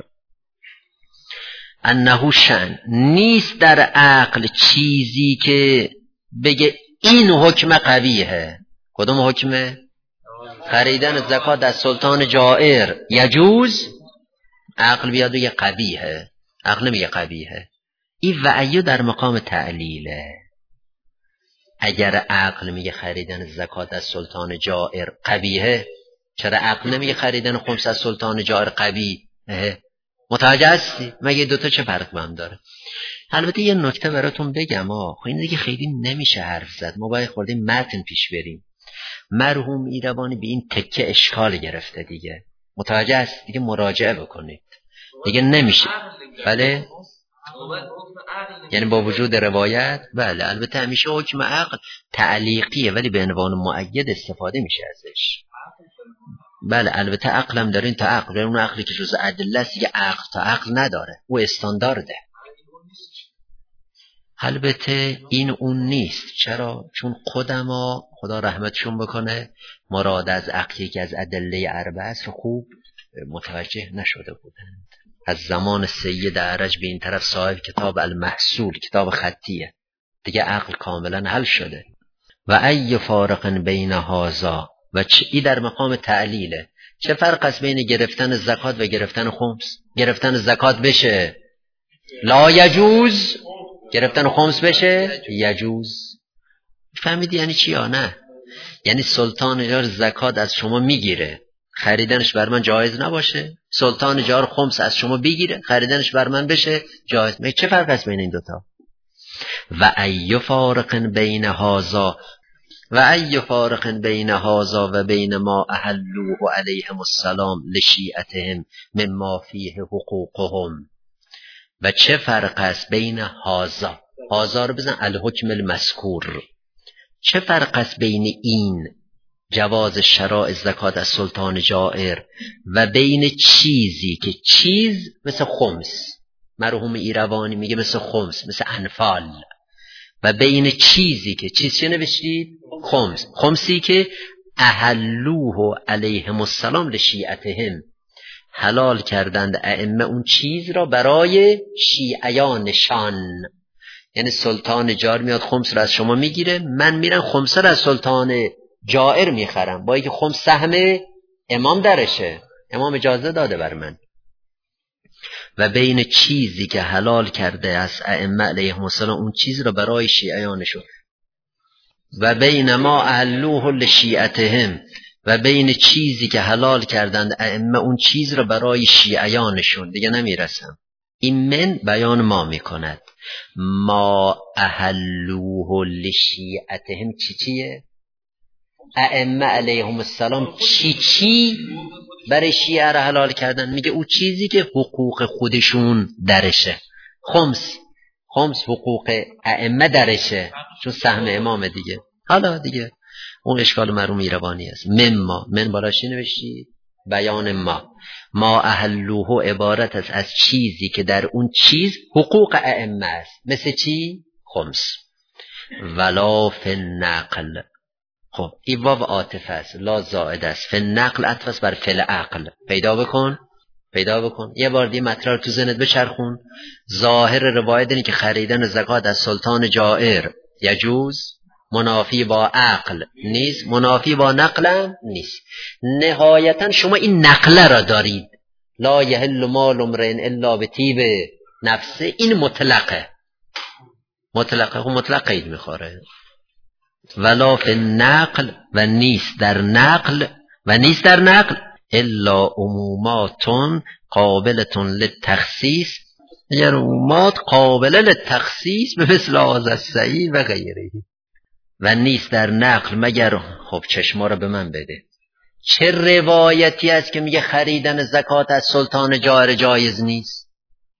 انه شأن، نیست در عقل چیزی که بگه این حکم قبیحه. کدوم حکمه؟ خریدن زکات از سلطان جائر یجوز. عقل بیاد بگه قبیحه، عقل نمیگه قبیحه. این وعیو در مقام تعلیله. اگر عقل میگه خریدن زکات از سلطان جائر قبیحه، چرا عقل نمیگه خریدن خمس از سلطان جائر قبیحه؟ متوجه هستی؟ مگه دوتا چه فرق با هم داره؟ البته یه نکته براتون بگم، این دیگه خیلی نمیشه حرف زد، ما باید خوردیم متن پیش بریم. مرحوم ایروانی به این تکه اشکال گرفته دیگه، متوجه هستی؟ دیگه مراجعه بکنید دیگه نمیشه. بله یعنی با وجود روایت، بله البته همیشه حکم عقل تعلیقیه ولی به عنوان مؤید استفاده میشه ازش. بله البته عقلم دارین تا عقل، اون عقلی که جز ادله است یه عقل تا عقل نداره، او استاندارده. البته این اون نیست. چرا؟ چون قدما خدا رحمتشون بکنه مراد از عقلی که از ادله اربعه است خوب متوجه نشده بودند. از زمان سید اعرج به این طرف صاحب کتاب المحصول، کتاب خطیه دیگه، عقل کاملا حل شده. و ای فارق بین هذا، و ای در مقام تعلیله. چه فرق است بین گرفتن زکات و گرفتن خمس؟ گرفتن زکات بشه لا یجوز، گرفتن خمس بشه یجوز. فهمیدی یعنی چی یا نه؟ یعنی سلطان جار زکات از شما میگیره، خریدنش بر من جایز نباشه. سلطان جار خمس از شما بگیره، خریدنش بر من بشه جایز. چه فرق است بین این دوتا؟ و ای فارق بین هذا و ای فارق بین هذا و بین ما احلوه علیهم السلام لشیعتهم مما فیه حقوقهم. و چه فرق است بین هازا رو بزن الحکم المذکور، چه فرق است بین این جواز شراء زکات از سلطان جائر و بین چیزی که چیز مثل خمس، مرحوم ایروانی میگه مثل خمس، مثل انفال، و بین چیزی که چیز چه نوشتید؟ خمس، خمسی که احلوه علیهم السلام لشیعتهم، حلال کردند ائمه اون چیز را برای شیعیانشان. یعنی سلطان جائر میاد خمس را از شما میگیره، من میرم خمس را از سلطان جائر میخرم، با اینکه خمس سهم امام درشه، امام اجازه داده بر من. و بین چیزی که حلال کرده از ائمه علیهم السلام اون چیز را برای شیعیانشون، و بین ما احلوه لشیعتهم، و بین چیزی که حلال کردند ائمه اون چیز را برای شیعیانشون. دیگه نمیرسم. این من بیان ما میکند. ما احلوه لشیعتهم چیه؟ ائمه علیهم السلام چی برای شیعه را حلال کردن؟ میگه او چیزی که حقوق خودشون درشه. خمس حقوق ائمه درشه، چون سهم امام دیگه. حالا دیگه اون اشکال مرحوم ایروانی است. من بالاش نوشتی بیان ما احلوه عبارت است از چیزی که در اون چیز حقوق ائمه است. مثل چی؟ خمس. ولا فی النقل. خب این واو عاطفه است، لا زائد است. فی النقل عطف است بر فی العقل. پیدا بکن. یه بار دیگه مطلب رو تو ذهنت بچرخون. ظاهر روایت اینه که خریدن زکات از سلطان جائر یجوز، منافی با عقل نیست، منافی با نقل نیست. نهایتا شما این نقله را دارید، لا یحل مال امرئ الا بطیب نفسه. این مطلقه، خب مطلق قید میخوره. ولا فی النقل، و نیست در نقل الا عمومات قابلتون للتخصیص، یعنی عمومات قابل للتخصیص به مثل هذا السعی و غیره. و نیست در نقل مگر، خب چشما رو به من بده، چه روایتی است که میگه خریدن زکات از سلطان جائر جایز نیست؟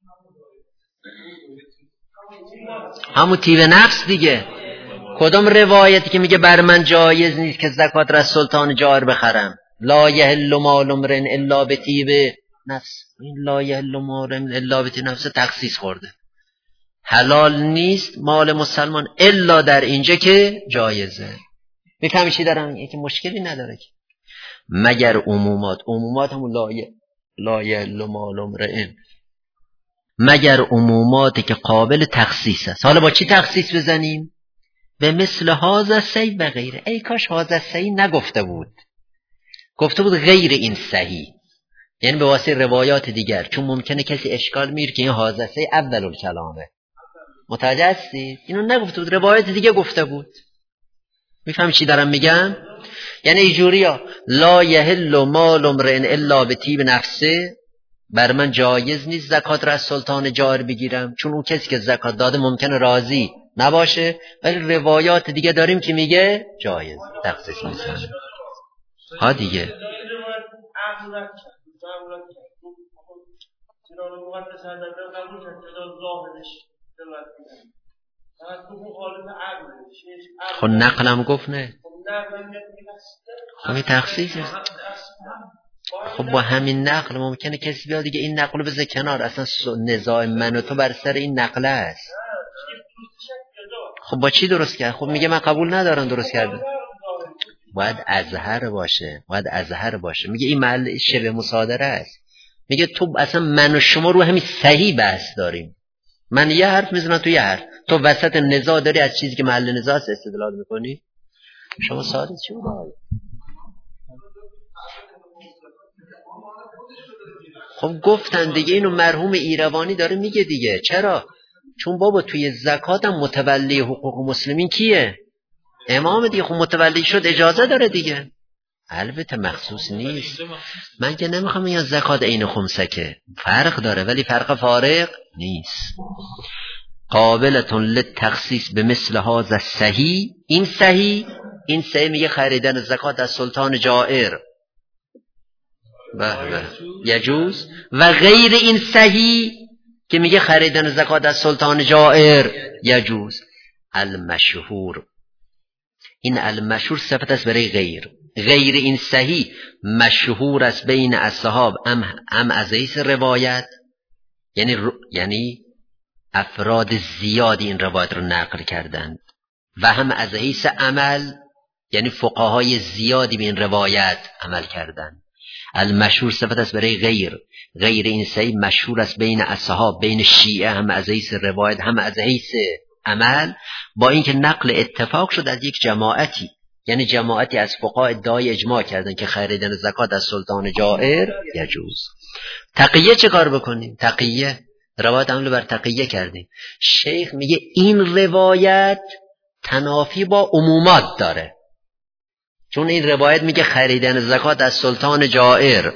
همون طیب نفس دیگه. کدام روایتی که میگه بر من جایز نیست که زکات را از سلطان جائر بخرم؟ لا یحل مال امرئ الا بطیب نفس. این لا یحل مال امرئ الا بطیب نفس تخصیص خورده. حلال نیست مال مسلمان الا در اینجا که جایزه. میفهمی چی دارم؟ یکی مشکلی نداره که مگر عمومات همون لا یحل مال امرئ، مگر عموماتی که قابل تخصیص است. حالا با چی تخصیص بزنیم؟ به مثل هذا الصحیح و غیره. ای کاش هذا الصحیح نگفته بود، گفته بود غیر این صحیح، یعنی به واسطه روایات دیگر، چون ممکنه کسی اشکال میگیره که این هذا الصحیح اول الکلامه. متوجه هستید؟ اینو نگفته بود، روایت دیگه گفته بود. میفهمی چی دارم میگم؟ یعنی اینجوریا لا یحل مال امرئ الا بطیب نفسه، بر من جایز نیست زکات را از سلطان جائر بگیرم، چون اون کسی که زکات داده ممکنه راضی نباشه، ولی روایات دیگه داریم که میگه جایز. تخصیص میزنه ها دیگه. خب نقلم گفت نه، خب این تخصیص است. خب با همین نقل ممکنه کسی بیاد دیگه این نقل رو بذاره کنار، اصلا نزاع من و تو بر سر این نقله است. خب با چی درست کرد؟ خب میگه من قبول ندارم درست کرده. باید ازهر باشه. میگه این محل شبه مصادره است. میگه تو اصلا من و شما رو همین صحیح بحث داریم، من یه حرف میزنم تو یه حرف، تو وسط نزاع داری از چیزی که محل نزاع است استدلال میکنی. شما ساده چی بود؟ خب گفتن دیگه، اینو مرحوم ایروانی داره میگه دیگه. چرا؟ چون بابا توی زکات هم متولی حقوق مسلمین کیه؟ امام دیگه. خب متولی شد اجازه داره دیگه. البته مخصوص نیست، من که نمیخوام یا زکات عین خمسکه، فرق داره ولی فرق فارق نیست. قابلتون للتخصیص به مثل هذا الصحیح، این صحیح میگه خریدن زکات از سلطان جائر یجوز، و غیر این صحیح که میگه خریدن زکات از سلطان جائر یجوز. المشهور، این المشهور صفت است برای غیر این صحیح مشهور است بین اصحاب ام از حیث روایت، یعنی افراد زیادی این روایت رو نقل کردند، و هم از حیث عمل، یعنی فقهای زیادی به این روایت عمل کردند. المشهور صفت است برای غیر این صحیح مشهور است بین اصحاب، بین شیعه، هم از حیث روایت هم از حیث عمل، با اینکه نقل اتفاق شد از یک جماعتی، یعنی جماعتی از فقها ادعای اجماع کردن که خریدن زکات از سلطان جائر یجوز. تقیه چه کار بکنیم؟ تقیه روایت عمل بر تقیه کردیم. شیخ میگه این روایت تنافی با عمومات داره، چون این روایت میگه خریدن زکات از سلطان جائر،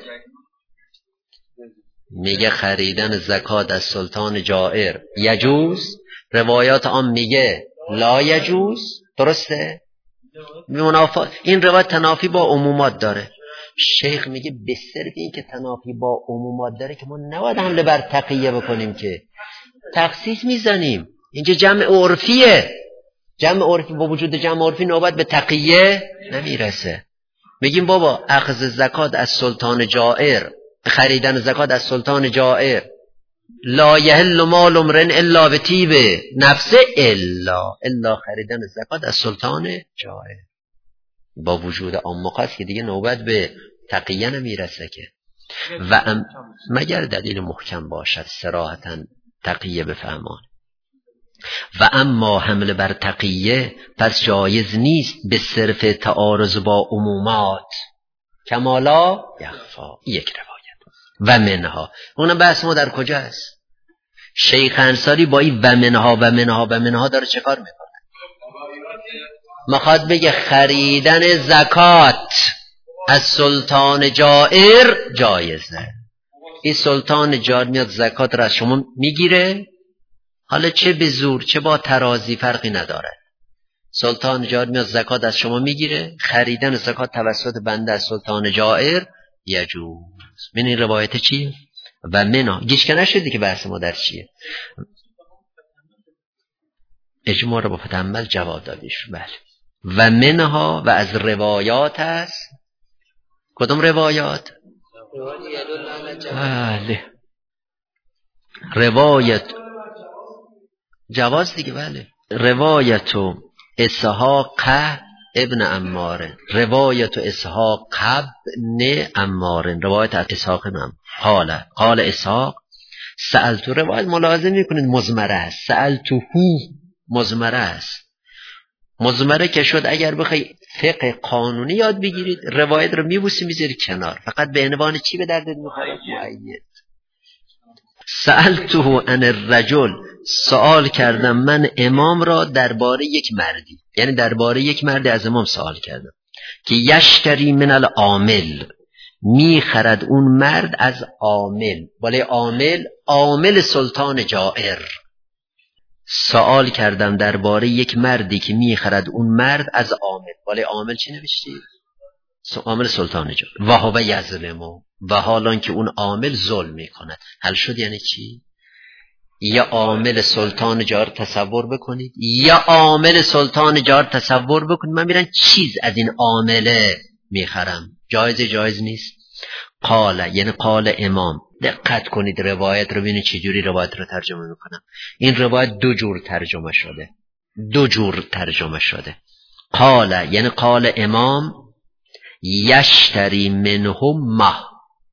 میگه خریدن زکات از سلطان جائر یجوز، روایات آن میگه لا یجوز. درسته؟ این روایت تنافی با عمومات داره. شیخ میگه بسر این که تنافی با عمومات داره که ما نباید حمله بر تقیه بکنیم، که تخصیص میزنیم. اینجا جمع عرفیه، جمع عرفی، با وجود جمع عرفی نوبت به تقیه نمیرسه. میگیم بابا اخذ زکات از سلطان جائر، خریدن زکات از سلطان جائر، لا یحل مال امرئ الا بطیب نفسه الا خریدن زکات از سلطان جائر. با وجود عام خاص که دیگه نوبت به تقیه نمیرسه که، و مگر دلیل محکم باشد صراحتا تقیه بفهمان. و اما حمل بر تقیه پس جایز نیست به صرف تعارض با عمومات، کمالا یخفا. یک روایت و منها، اونم بحث ما در کجا است؟ شیخ انصاری با این و منها داره چه کار میکنه؟ میخواد بگه خریدن زکات از سلطان جائر جایزه. این سلطان جائر میاد زکات را از شما میگیره، حالا چه به زور چه با ترازی فرقی نداره. سلطان جائر میاد زکات از شما میگیره، خریدن زکات توسط بنده از سلطان جائر یجوز. من این روایت چیه؟ و منها گیش که نشدی که بحث ما در چیه؟ اجماع رو با فتحمل جواب دادیش. بله. و منها و از روایات است. کدوم روایات؟ بله روایت جواز دیگه. بله روایت اسحاق ابن عمار، روایت اسحاق ابن عمار، روایت اسحاق ابن عمار قال اسحاق سألت، روایت ملاحظه میکنید مضمره است، سألتو مضمره است. مضمره که شد اگر بخوای فقه قانونی یاد بگیرید روایت رو میبوسی میذاری کنار، فقط به عنوان چی به دردت میخوره؟ مؤید. سألته عن الرجل، سوال کردم من امام را درباره یک مردی، یعنی درباره یک مردی از امام سوال کردم که یشتری من العامل، میخرد اون مرد از عامل. ولی عامل سلطان جائر. سوال کردم درباره یک مردی که میخرد اون مرد از عامل. ولی عامل چی نوشتی؟ عامل سلطان جائر. و هو یظلمو، و حالان که اون عامل ظلم میکند. حل شد یعنی چی؟ یا عامل سلطان جائر تصور بکنید، یا عامل سلطان جائر تصور بکنید من میرن چیز از این عامله میخرم. جایز نیست. قال یعنی قال امام. دقت کنید روایت رو ببینید چجوری روایت رو ترجمه میکنم. این روایت دو جور ترجمه شده. قال یعنی قال امام یشتری منهم ما،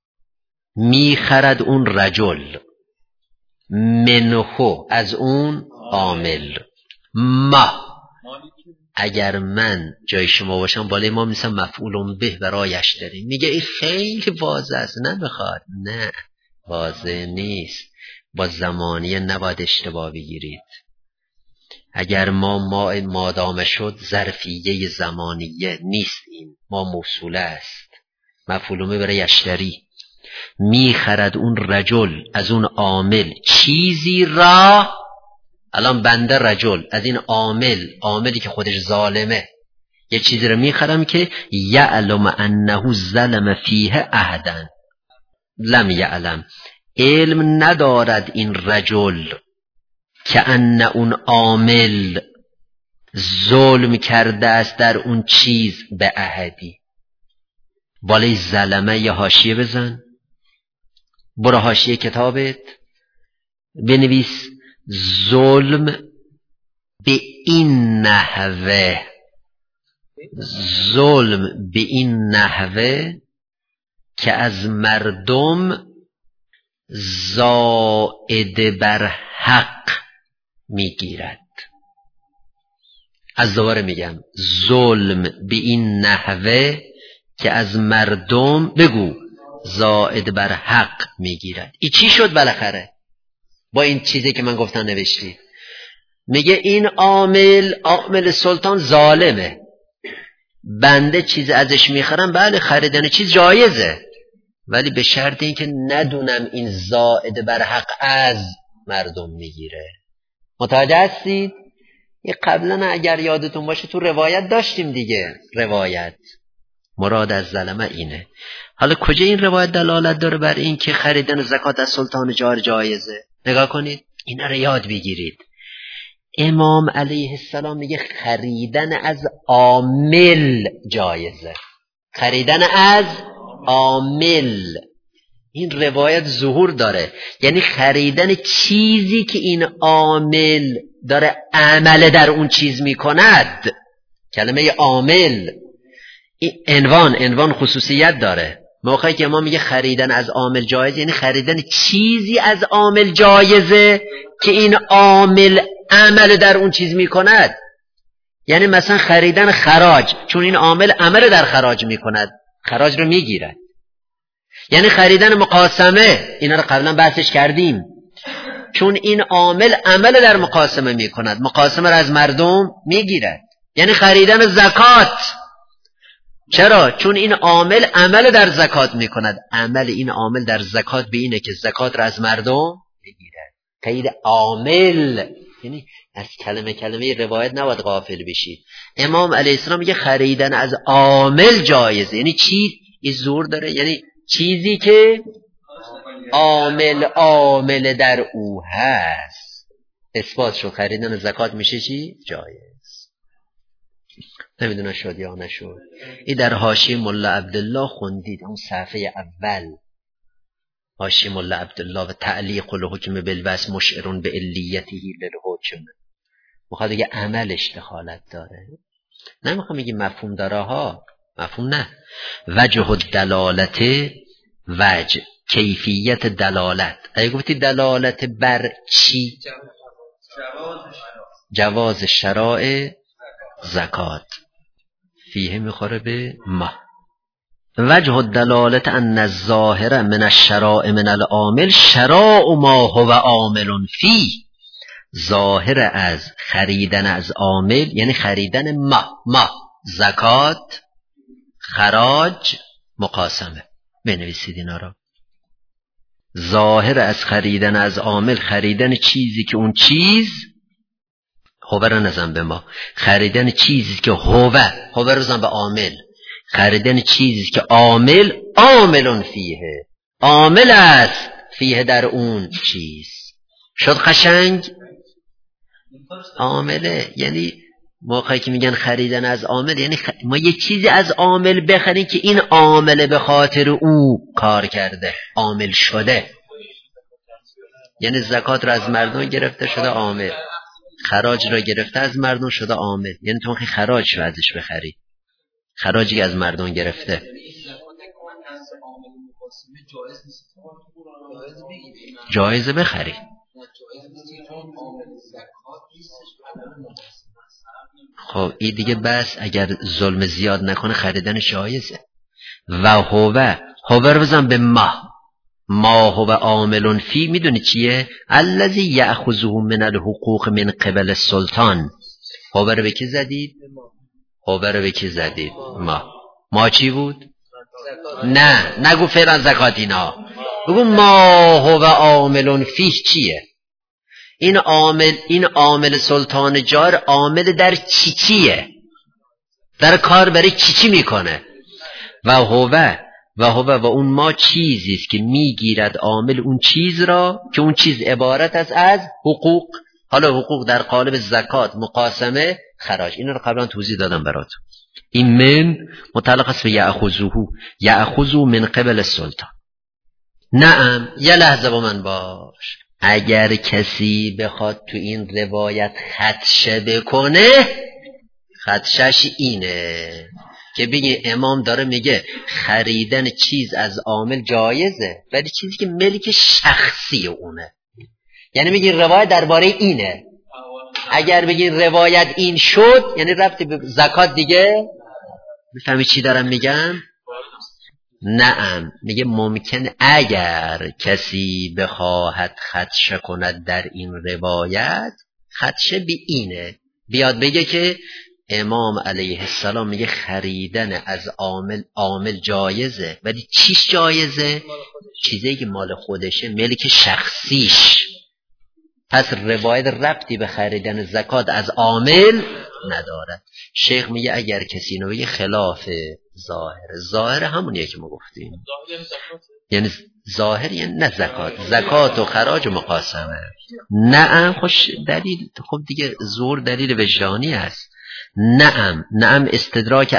میخرد اون رجل، منهو از اون عامل، ما اگر من جای شما باشم بالای ما میسم مفعول به برای یشتری. میگه این خیلی واضح است، نمیخواد. نه واضح نیست، با زمانیه نباید اشتباه بگیرید. اگر ما مادام شد ظرفیه زمانیه نیست، این ما موصوله است، مفعول برای یشتری. میخرد اون رجل از اون عامل چیزی را، الان بنده رجل از این عاملی که خودش ظالمه یه چیزی رو میخرم که یعلم انه ظلم فیه احدا لم یعلم، علم ندارد این رجل که ان اون عامل ظلم کرده است در اون چیز به احدی. بالای ظلمه یه حاشیه بزن، برو حاشیه کتابت بنویس ظلم به این نحوه، ظلم به این نحوه که از مردم زائد بر حق میگیرد. از دوباره میگم ظلم به این نحوه که از مردم بگو زائد بر حق میگیرد. این چی شد بالاخره با این چیزی که من گفتم نوشتی؟ میگه این عامل سلطان ظالمه، بنده چیز ازش میخرم، بله خریدن چیز جایزه، ولی به شرط این که ندونم این زائد بر حق از مردم میگیره. متوجه هستید؟ این قبلا اگر یادتون باشه تو روایت داشتیم دیگه، روایت مراد از ظلمه اینه. حالا کجا این روایت دلالت داره بر این که خریدن زکات از سلطان جار جایزه؟ نگاه کنید، اینا رو یاد بگیرید. امام علیه السلام میگه خریدن از عامل جایزه، خریدن از عامل. این روایت ظهور داره، یعنی خریدن چیزی که این عامل داره عمل در اون چیز میکند. کلمه عامل عنوان خصوصیت داره. موقعی که ما میگه خریدن از عامل جایز، یعنی خریدن چیزی از عامل جایزه که این عامل عمل در اون چیز میکند. یعنی مثلا خریدن خراج، چون این عامل عمل در خراج میکند، خراج رو میگیرد. یعنی خریدن مقاسمه، اینا رو قبلا بحثش کردیم، چون این عامل عمل در مقاسمه میکند، مقاسمه رو از مردم میگیرد. یعنی خریدن زکات، چرا؟ چون این عامل عمل در زکات میکند، عمل این عامل در زکات به اینه که زکات رو از مردم بگیرد. قید عامل، یعنی از کلمه روایت نباید غافل بشید. امام علیه السلام میگه خریدن از عامل جایزه، یعنی چی؟ این زور داره، یعنی چیزی که عامل در او هست. اثبات شد خریدن زکات میشه چی؟ جایز. نمیدونم شد یا نشد. این در حاشیه ملا عبدالله خوندید، اون صفحه اول، حاشیه ملا عبدالله و تعلیق الحکم بالوصف مشعرون به علیته للحکم. میخواد بگه عملش دخالت داره، نمیخوام بگه مفهوم داره ها، مفهوم نه. وجه الدلالت، وجه کیفیت دلالت. اگه گفتی دلالت بر چی؟ جواز شرائع زکات فیه میخوره به ما. وجه الدلالت ان الظاهر من الشرائع من العامل شراء ما هو عامل فیه. ظاهر از خریدن از عامل یعنی خریدن ما زکات، خراج، مقاسمه. بنویسید اینا را. ظاهر از خریدن از عامل خریدن چیزی که اون چیز هوه رو نزن به ما، خریدن چیزی که هوه رو زن به عامل، خریدن چیزی که عامل فیه، عامل است فیه در اون چیز. شد قشنگ؟ عامله یعنی موقعی که میگن خریدن از عامل، یعنی ما یه چیزی از عامل بخریم که این عامل به خاطر او کار کرده، عامل شده. یعنی زکات را از مردم گرفته شده عامل، خراج را گرفته از مردم شده عامل. یعنی تو میخوای خراج رو ازش بخری، خراجی که از مردم گرفته. جایزه بخری. خب این دیگه بس اگر ظلم زیاد نکنه خریدن جایزه. و هوه رو بزن به ما هو عامل فی. میدونی چیه؟ الذی یأخذه من الحقوق من قبل السلطان. هوه رو به کی زدید؟ هوه رو به کی زدید؟ ما چی بود؟ نه نگو فعلا زکات اینا، بگو ما هو عامل فی چیه؟ این عامل سلطان جار عامل در چیه؟ در کار برای چی میکنه؟ و هو و اون ما چیزی است که میگیرد عامل اون چیز را که اون چیز عبارت است از حقوق. حالا حقوق در قالب زکات، مقاسمه، خراج. اینا رو قبلا توضیح دادم براتون. این من متعلق است به یأخذو من قبل السلطان. نعم، یه لحظه با من باش. اگر کسی بخواد تو این روایت خدشه بکنه، خدشش اینه که بگه امام داره میگه خریدن چیز از عامل جایزه، ولی چیزی که ملک شخصی اونه. یعنی میگه روایت درباره اینه. اگر بگی روایت این شد، یعنی ربطی به زکات دیگه. میفهمی چی دارم میگم؟ نعم، میگه ممکن اگر کسی بخواهد خدشه کند در این روایت، خدشه به اینه، بیاد بگه که امام علیه السلام میگه خریدن از عامل جایزه، ولی چیش جایزه؟ چیزی که مال خودشه، ملک شخصیش. پس روایت ربطی به خریدن زکات از عامل ندارد. شیخ میگه اگر کسی اینو بگه خلاف ظاهر همونیه که ما گفتیم. یعنی ظاهر یعنی نه زکات و خراج و مقاسمه. نعم، خوش دلیل. خب دیگه زور دلیل وجدانی است. نعم استدراک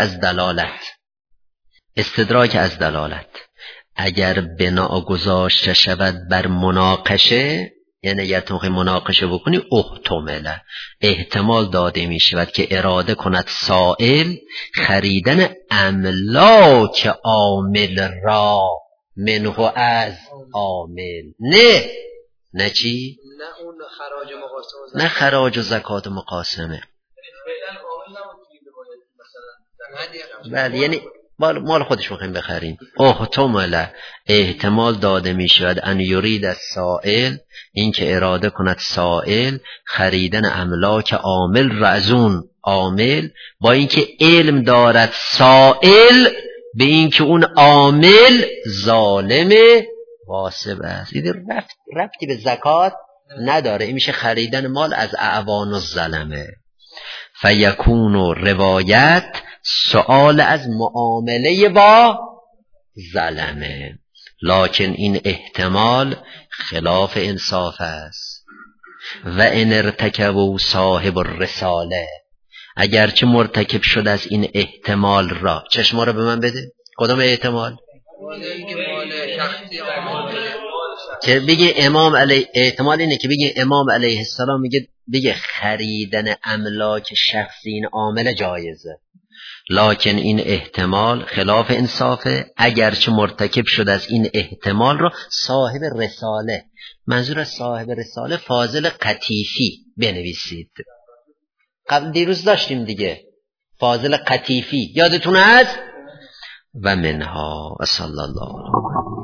از دلالت. اگر بنا گذاشته شود بر مناقشه، یعنی اگر تو مناقشه بکنی، احتماله، احتمال داده می شود که اراده کند سائل خریدن املاک عامل را منه از عامل. نه چی؟ نه اون خراج مقاسمه، نه خراج و زکات و مقاسمه. بله، یعنی مال خودش میخوایم بخریم. احتمال داده می شود ان یرید السائل، این که اراده کند سائل خریدن املاک عامل را از اون عامل، با اینکه علم دارد سائل به اینکه اون عامل ظالم غاصب است. این ربطی به زکات نداره. این میشه خریدن مال از اعوان الظلمه. فیکون روایت سؤال از معامله با ظلمه، لکن این احتمال خلاف انصاف است. و ان ارتکبوا صاحب الرساله، اگرچه مرتکب شد از این احتمال را، چشما رو به من بده. کدام احتمال؟ که بگه امام علیه، احتمال اینه که بگه امام علیه السلام میگه بگه خریدن املاک شخصی این عامل جایزه، لکن این احتمال خلاف انصافه. اگرچه مرتکب شد از این احتمال را صاحب رساله، منظور از صاحب رساله فاضل قطیفی بنویسید. قبل دیروز داشتیم دیگه، فاضل قطیفی یادتون هست؟ و منها صلی الله علیه